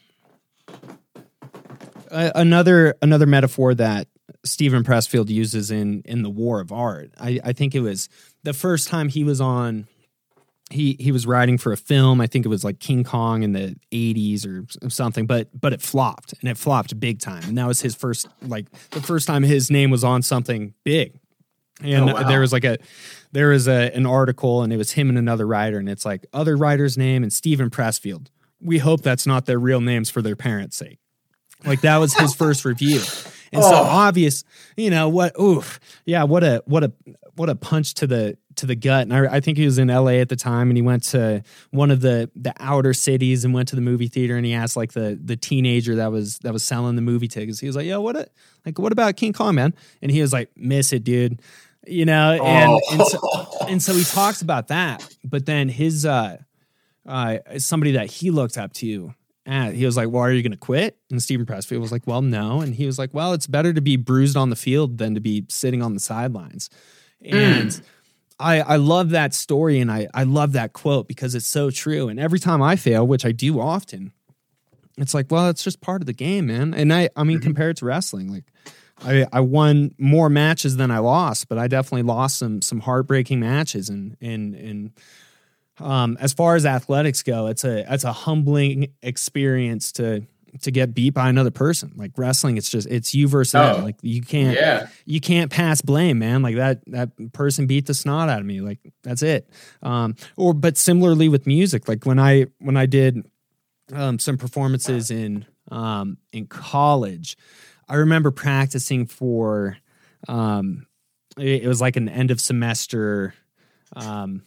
uh, another another metaphor that Stephen Pressfield uses in in the War of Art. I, I think it was the first time he was on. He he was writing for a film. I think it was like King Kong in the eighties or something. But but it flopped, and it flopped big time. And that was his first like the first time his name was on something big. And oh, wow. there was like a there was a an article, and it was him and another writer, and it's like other writer's name and Stephen Pressfield. We hope that's not their real names for their parents' sake. Like that was his first review. And oh. so obvious, you know what? Oof, yeah. What a what a what a punch to the to the gut. And I, I think he was in L A at the time, and he went to one of the the outer cities and went to the movie theater, and he asked like the the teenager that was that was selling the movie tickets. He was like, "Yo, what a, like what about King Kong, man?" And he was like, "Miss it, dude." You know, and oh. and, so, and so he talks about that, but then his uh, uh, somebody that he looked up to. And he was like, well, are you going to quit? And Stephen Pressfield was like, well, no. And he was like, well, it's better to be bruised on the field than to be sitting on the sidelines. And mm. I, I love that story. And I, I love that quote because it's so true. And every time I fail, which I do often, it's like, well, it's just part of the game, man. And I, I mean, mm-hmm. compared to wrestling, like I, I won more matches than I lost, but I definitely lost some, some heartbreaking matches. And, and, and, Um, as far as athletics go, it's a it's a humbling experience to to get beat by another person. Like wrestling, it's just it's you versus oh, them. Like you can't yeah. you can't pass blame, man. Like that that person beat the snot out of me. Like that's it. Um, or but similarly with music, like when I when I did um, some performances in um, in college, I remember practicing for um, it, it was like an end of semester. Um,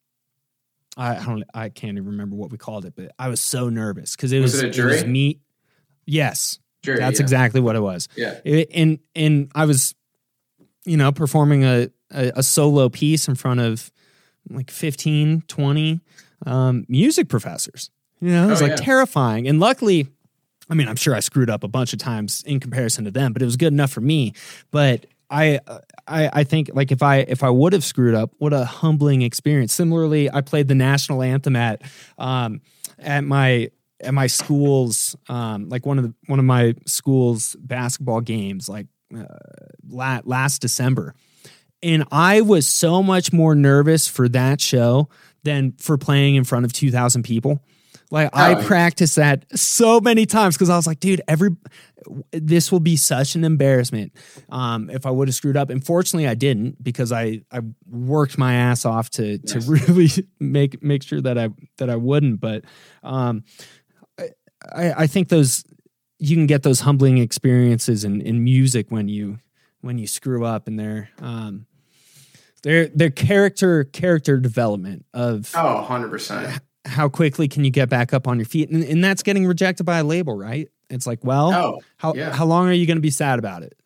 I don't. I can't even remember what we called it, but I was so nervous because it was, was it, a jury? It was me. Yes, jury, that's yeah. exactly what it was. Yeah, it, and and I was, you know, performing a, a a solo piece in front of like fifteen, twenty um, music professors. You know, it was oh, like yeah. terrifying. And luckily, I mean, I'm sure I screwed up a bunch of times in comparison to them, but it was good enough for me. But I, I, I think like if I if I would have screwed up, what a humbling experience. Similarly, I played the national anthem at um, at my at my school's um, like one of the one of my school's basketball games, like uh, la- last December, and I was so much more nervous for that show than for playing in front of two thousand people. Like oh. I practiced that so many times because I was like, dude, every this will be such an embarrassment um, if I would have screwed up. And fortunately, I didn't because I, I worked my ass off to yes. to really make make sure that I that I wouldn't. But um, I I think those you can get those humbling experiences in, in music when you when you screw up, and they're um, they're they're character character development of oh one hundred percent. How quickly can you get back up on your feet? And, and that's getting rejected by a label, right? It's like, well, oh, how yeah. how long are you going to be sad about it?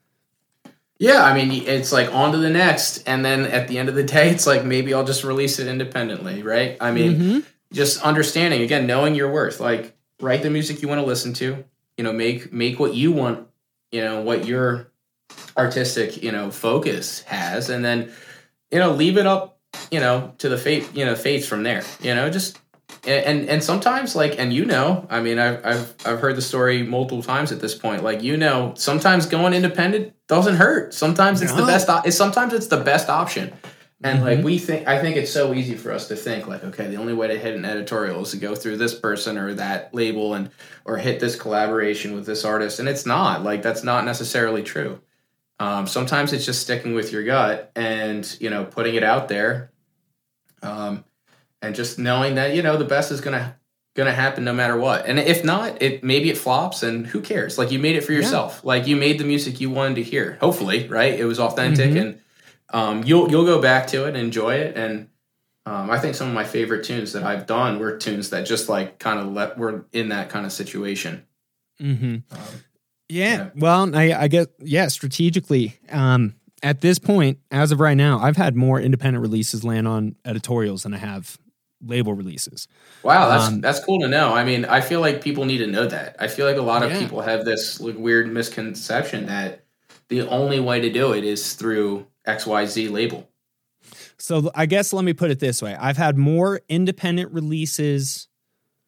Yeah, I mean, it's like on to the next. And then at the end of the day, it's like, maybe I'll just release it independently, right? I mean, mm-hmm. just understanding, again, knowing your worth. Like, write the music you want to listen to. You know, make make what you want, you know, what your artistic, you know, focus has. And then, you know, leave it up, you know, to the fate, you know, fates from there, you know, just, and, and sometimes like, and you know, I mean, I've, I've, I've heard the story multiple times at this point, like, you know, sometimes going independent doesn't hurt. Sometimes it's no. the best, it's sometimes it's the best option. And mm-hmm. like, we think, I think it's so easy for us to think like, okay, the only way to hit an editorial is to go through this person or that label and, or hit this collaboration with this artist. And it's not like, that's not necessarily true. Um, sometimes it's just sticking with your gut and, you know, putting it out there, um, and just knowing that, you know, the best is going to, going to happen no matter what. And if not, it, maybe it flops and who cares? Like you made it for yourself. Yeah. Like you made the music you wanted to hear, hopefully, right? It was authentic mm-hmm. and, um, you'll, you'll go back to it and enjoy it. And, um, I think some of my favorite tunes that I've done were tunes that just like kind of let, were in that kind of situation. Mm-hmm. Um, Yeah, yeah. Well, I, I guess, yeah, strategically, um, at this point, as of right now, I've had more independent releases land on editorials than I have label releases. Wow, that's um, that's cool to know. I mean, I feel like people need to know that. I feel like a lot of yeah. people have this like, weird misconception that the only way to do it is through X Y Z label. So I guess let me put it this way. I've had more independent releases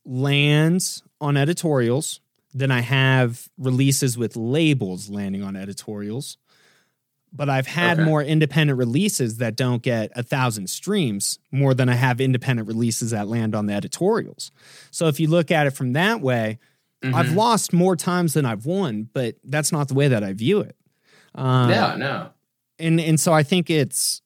lands on editorials than I have releases with labels landing on editorials. But I've had Okay. more independent releases that don't get a thousand streams more than I have independent releases that land on the editorials. So if you look at it from that way, Mhm. I've lost more times than I've won, but that's not the way that I view it. Um, Yeah, no. And and so I think it's,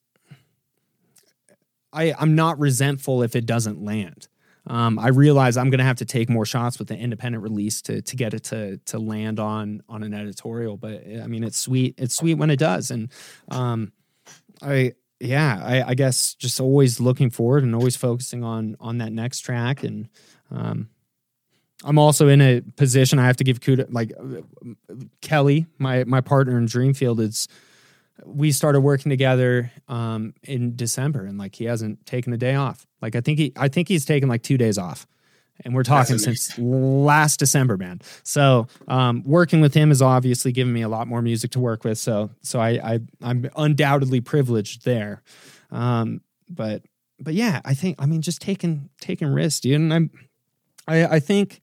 I, I'm not resentful if it doesn't land. Um, I realize I'm going to have to take more shots with the independent release to to get it to to land on on an editorial. But I mean, it's sweet. It's sweet when it does. And um, I yeah, I, I guess just always looking forward and always focusing on on that next track. And um, I'm also in a position I have to give kudos. Like Kelly, my my partner in Dreamfield, is. We started working together um, in December, and like he hasn't taken a day off. Like I think he, I think he's taken like two days off, and we're talking since last December, man. So um, working with him has obviously given me a lot more music to work with. So so I, I I'm undoubtedly privileged there. Um, but but yeah, I think I mean just taking taking risks, dude. And I'm I I think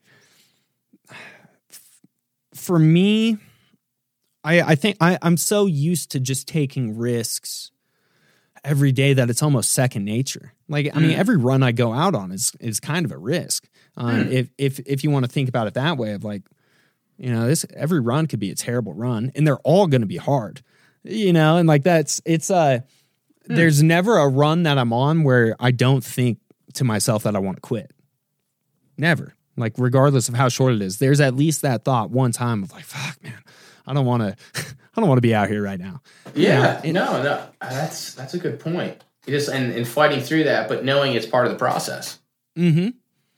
for me. I, I think I, I'm so used to just taking risks every day that it's almost second nature. Like, I mean, every run I go out on is is kind of a risk. Um, mm. If if if you want to think about it that way, of like, you know, this every run could be a terrible run, and they're all going to be hard. You know, and like that's it's uh, mm. there's never a run that I'm on where I don't think to myself that I want to quit. Never. Like, regardless of how short it is, there's at least that thought one time of like, fuck, man. I don't want to. I don't want to be out here right now. Yeah, you know, no, no, that's that's a good point. You just and, and fighting through that, but knowing it's part of the process. Mm-hmm.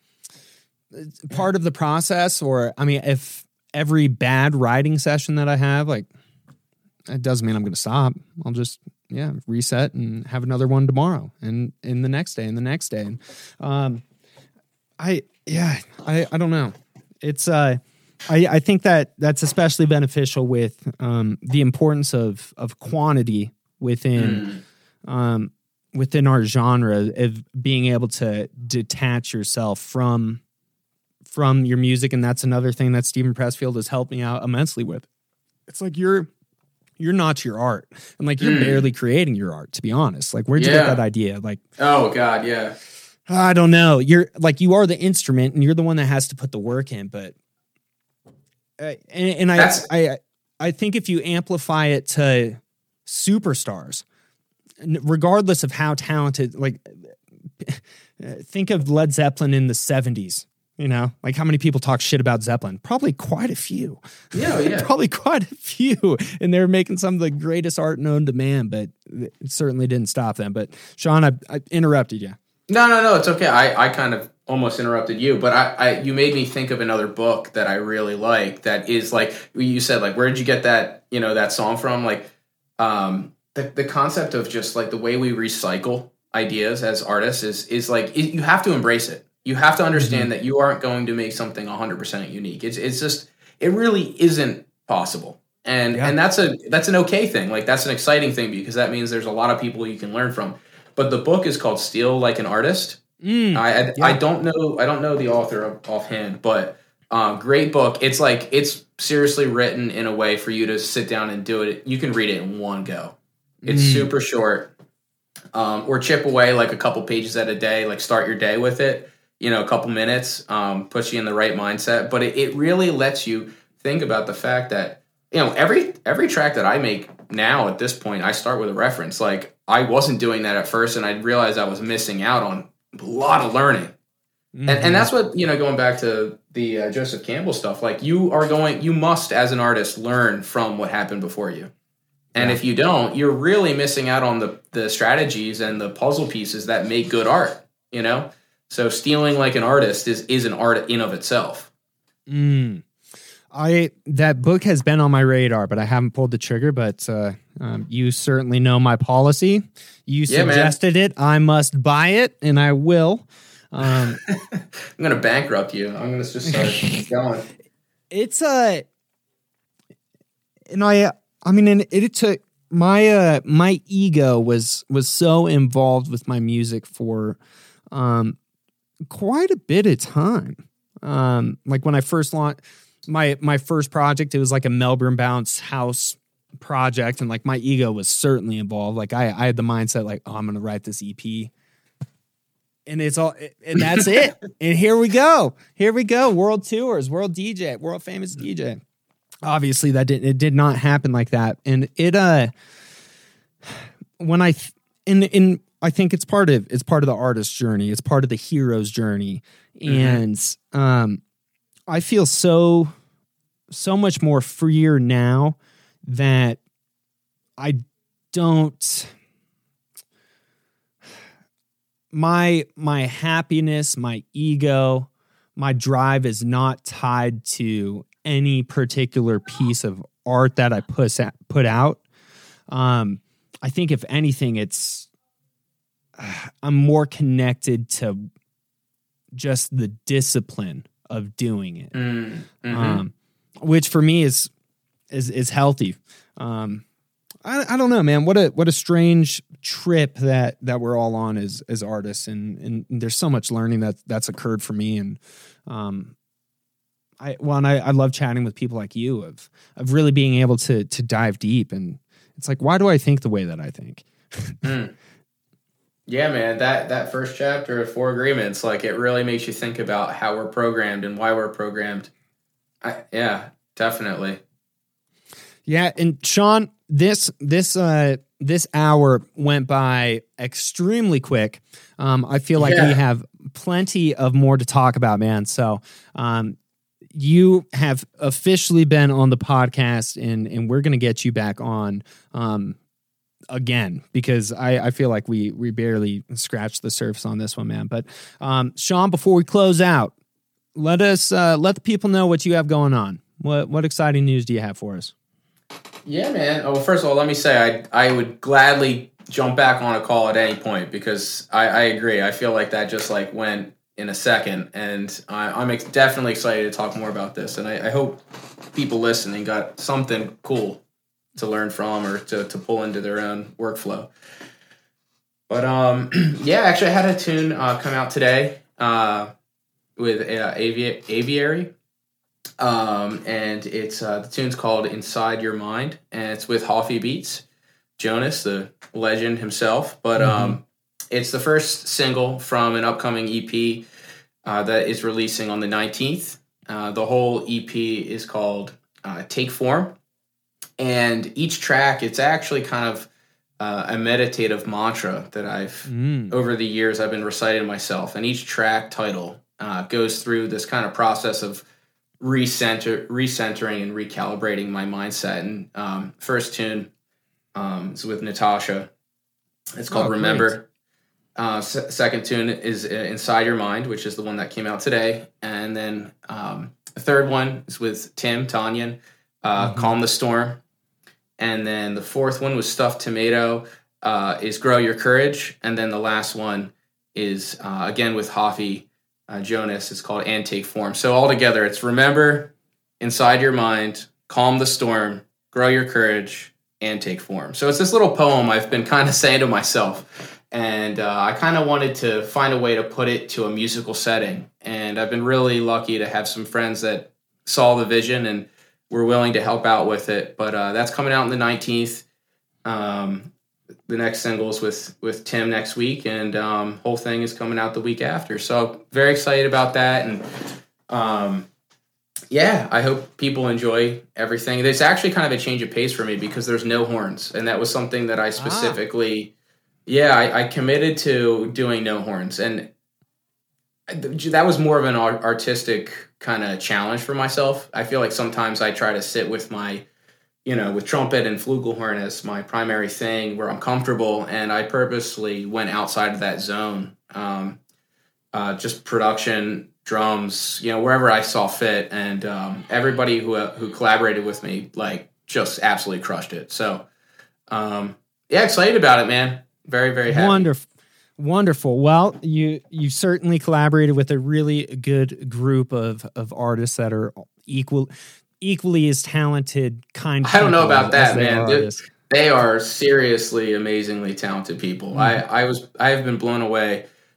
It's part of the process, or I mean, if every bad writing session that I have, like, it doesn't mean I'm going to stop. I'll just yeah reset and have another one tomorrow, and in the next day, and the next day. And um, I yeah, I I don't know. It's uh. I, I think that that's especially beneficial with um, the importance of of quantity within mm. um, within our genre, of being able to detach yourself from from your music, and that's another thing that Steven Pressfield has helped me out immensely with. It's like you're you're not your art, and like you're mm. barely creating your art. To be honest, like where'd you yeah. get that idea? Like, oh God, yeah, I don't know. You're like you are the instrument, and you're the one that has to put the work in, but. Uh, and, and I, I, I think if you amplify it to superstars, regardless of how talented, like think of Led Zeppelin in the seventies, you know, like how many people talk shit about Zeppelin? Probably quite a few. Yeah, yeah. Probably quite a few. And they were making some of the greatest art known to man, but it certainly didn't stop them. But Sean, I, I interrupted you. No, no, no. It's okay. I, I kind of almost interrupted you, but I, I, you made me think of another book that I really like. That is like you said, like, where did you get that, you know, that song from? Like, um, the the concept of just like the way we recycle ideas as artists is is like it, you have to embrace it. You have to understand mm-hmm. that you aren't going to make something one hundred percent unique. It's it's just it really isn't possible, and yeah. and that's a that's an okay thing. Like that's an exciting thing because that means there's a lot of people you can learn from. But the book is called Steal Like an Artist. Mm, I I, yeah. I don't know I don't know the author offhand, but um, great book. It's like it's seriously written in a way for you to sit down and do it. You can read it in one go. It's mm. super short, um, or chip away like a couple pages at a day. Like start your day with it. You know, a couple minutes um, puts you in the right mindset. But it, it really lets you think about the fact that you know every every track that I make now at this point, I start with a reference. Like I wasn't doing that at first, and I realized I was missing out on a lot of learning. Mm-hmm. And and that's what, you know, going back to the uh, Joseph Campbell stuff, like you are going, you must as an artist learn from what happened before you. And yeah. if you don't, you're really missing out on the, the strategies and the puzzle pieces that make good art, you know? So stealing like an artist is, is an art in of itself. Mm. I that book has been on my radar, but I haven't pulled the trigger. But uh, um, you certainly know my policy. You yeah, suggested man. it. I must buy it, and I will. Um, I'm going to bankrupt you. I'm going to just start going. It's a, uh, and I, I mean, and it, it took my uh, my ego was was so involved with my music for um, quite a bit of time. Um, like when I first launched my my first project, it was like a Melbourne bounce house project, and like my ego was certainly involved. Like I, I had the mindset like, oh, I'm going to write this E P, and it's all, and that's it. And here we go, here we go, world tours, world D J, world famous D J. Obviously, that didn't, it did not happen like that, and it, uh, when I, in in, I think it's part of it's part of the artist's journey, it's part of the hero's journey, mm-hmm. and um, I feel so, so much more freer now that I don't, my, my happiness, my ego, my drive is not tied to any particular piece of art that I put, put out. Um, I think if anything, it's, I'm more connected to just the discipline of doing it. Mm-hmm. Um, which for me is, is, is healthy. Um, I, I don't know, man. What a, what a strange trip that, that we're all on as, as artists. And, and there's so much learning that that's occurred for me. And, um, I, well, and I, I love chatting with people like you of, of really being able to, to dive deep. And it's like, why do I think the way that I think? mm. Yeah, man, that, that first chapter of Four Agreements, like it really makes you think about how we're programmed and why we're programmed. I, yeah, definitely. Yeah, and Sean, this this uh, this hour went by extremely quick. Um, I feel like yeah. we have plenty of more to talk about, man. So um, you have officially been on the podcast, and and we're going to get you back on um, again, because I, I feel like we we barely scratched the surface on this one, man. But um, Sean, before we close out, let us uh, let the people know what you have going on. What what exciting news do you have for us? Yeah, man. Oh, well, first of all, let me say I I would gladly jump back on a call at any point, because I, I agree. I feel like that just like went in a second, and I, I'm ex- definitely excited to talk more about this. And I, I hope people listening got something cool to learn from or to, to pull into their own workflow. But um, yeah, actually, I had a tune uh, come out today uh, with uh, Avi- Aviary. Um, and it's, uh, the tune's called Inside Your Mind, and it's with Hoffy Beats, Jonas, the legend himself. But, um, mm-hmm. it's the first single from an upcoming E P, uh, that is releasing on the nineteenth. Uh, the whole E P is called, uh, Take Form, and each track, it's actually kind of, uh, a meditative mantra that I've, mm. over the years, I've been reciting myself, and each track title, uh, goes through this kind of process of recenter, recentering and recalibrating my mindset. And um, first tune um, is with Natasha. It's called oh, Remember. Uh, s- second tune is Inside Your Mind, which is the one that came out today. And then um, the third one is with Tim Tanyan, uh, mm-hmm. Calm the Storm. And then the fourth one was Stuffed Tomato, uh, is Grow Your Courage. And then the last one is, uh, again, with Hoffy, Uh, Jonas. It's called And Take Form. So all together, it's Remember, Inside Your Mind, Calm the Storm, Grow Your Courage, and Take Form. So it's this little poem I've been kind of saying to myself, and uh, I kind of wanted to find a way to put it to a musical setting. And I've been really lucky to have some friends that saw the vision and were willing to help out with it. But uh, that's coming out on the nineteenth. Um, The next single's with with Tim next week, and um, whole thing is coming out the week after. So very excited about that, and um, yeah, I hope people enjoy everything. It's actually kind of a change of pace for me because there's no horns, and that was something that I specifically, ah. yeah, I, I committed to doing no horns, and that was more of an artistic kind of challenge for myself. I feel like sometimes I try to sit with my you know, with trumpet and flugelhorn as my primary thing where I'm comfortable, and I purposely went outside of that zone. Um, uh, just production, drums, you know, wherever I saw fit, and um, everybody who who collaborated with me, like, just absolutely crushed it. So, um, yeah, excited about it, man. Very, very happy. Wonderful. Wonderful. Well, you you certainly collaborated with a really good group of of artists that are equal. equally as talented kind of I don't know about that, man. They, they are seriously amazingly talented people. Mm-hmm. I, I was I have been blown away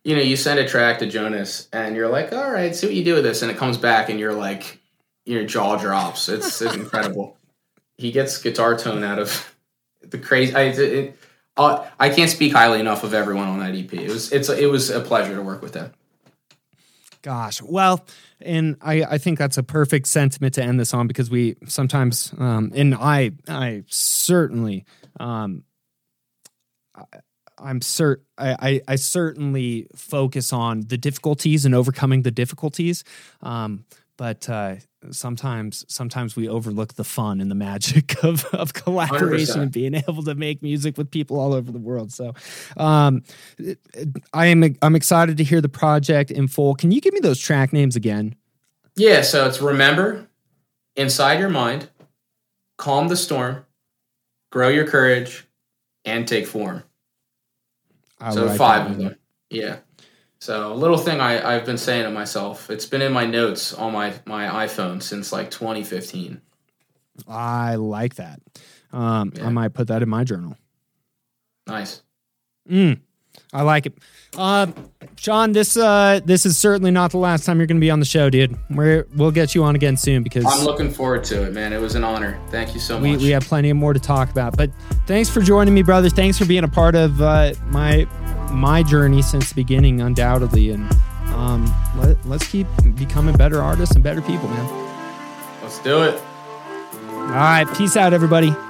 you know, you send a track to Jonas and you're like, all right, see what you do with this. And it comes back and you're like, your jaw drops. It's, it's incredible. He gets guitar tone out of the crazy. I, it, uh, I can't speak highly enough of everyone on that E P. It was, it's, it was a pleasure to work with them. Gosh. Well, and I, I think that's a perfect sentiment to end this on, because we sometimes, um, and I, I certainly, um, I, I'm cert, I, I, I certainly focus on the difficulties and overcoming the difficulties. Um, but, uh, sometimes, sometimes we overlook the fun and the magic of, of collaboration one hundred percent. And being able to make music with people all over the world. So, um, I am, I'm excited to hear the project in full. Can you give me those track names again? Yeah. So it's Remember, Inside Your Mind, Calm the Storm, Grow Your Courage, and Take Form. I so like five of them. Yeah. So a little thing I, I've been saying to myself, it's been in my notes on my, my iPhone since like twenty fifteen. I like that. Um, yeah. I might put that in my journal. Nice. Mm, I like it. Um, Sean, this uh, this is certainly not the last time you're going to be on the show, dude. We're, we'll get you on again soon, because I'm looking forward to it, man. It was an honor. Thank you so we, much. We have plenty more to talk about. But thanks for joining me, brother. Thanks for being a part of uh, my my journey since the beginning, undoubtedly. And um, let, let's keep becoming better artists and better people, man. Let's do it. All right. Peace out, everybody.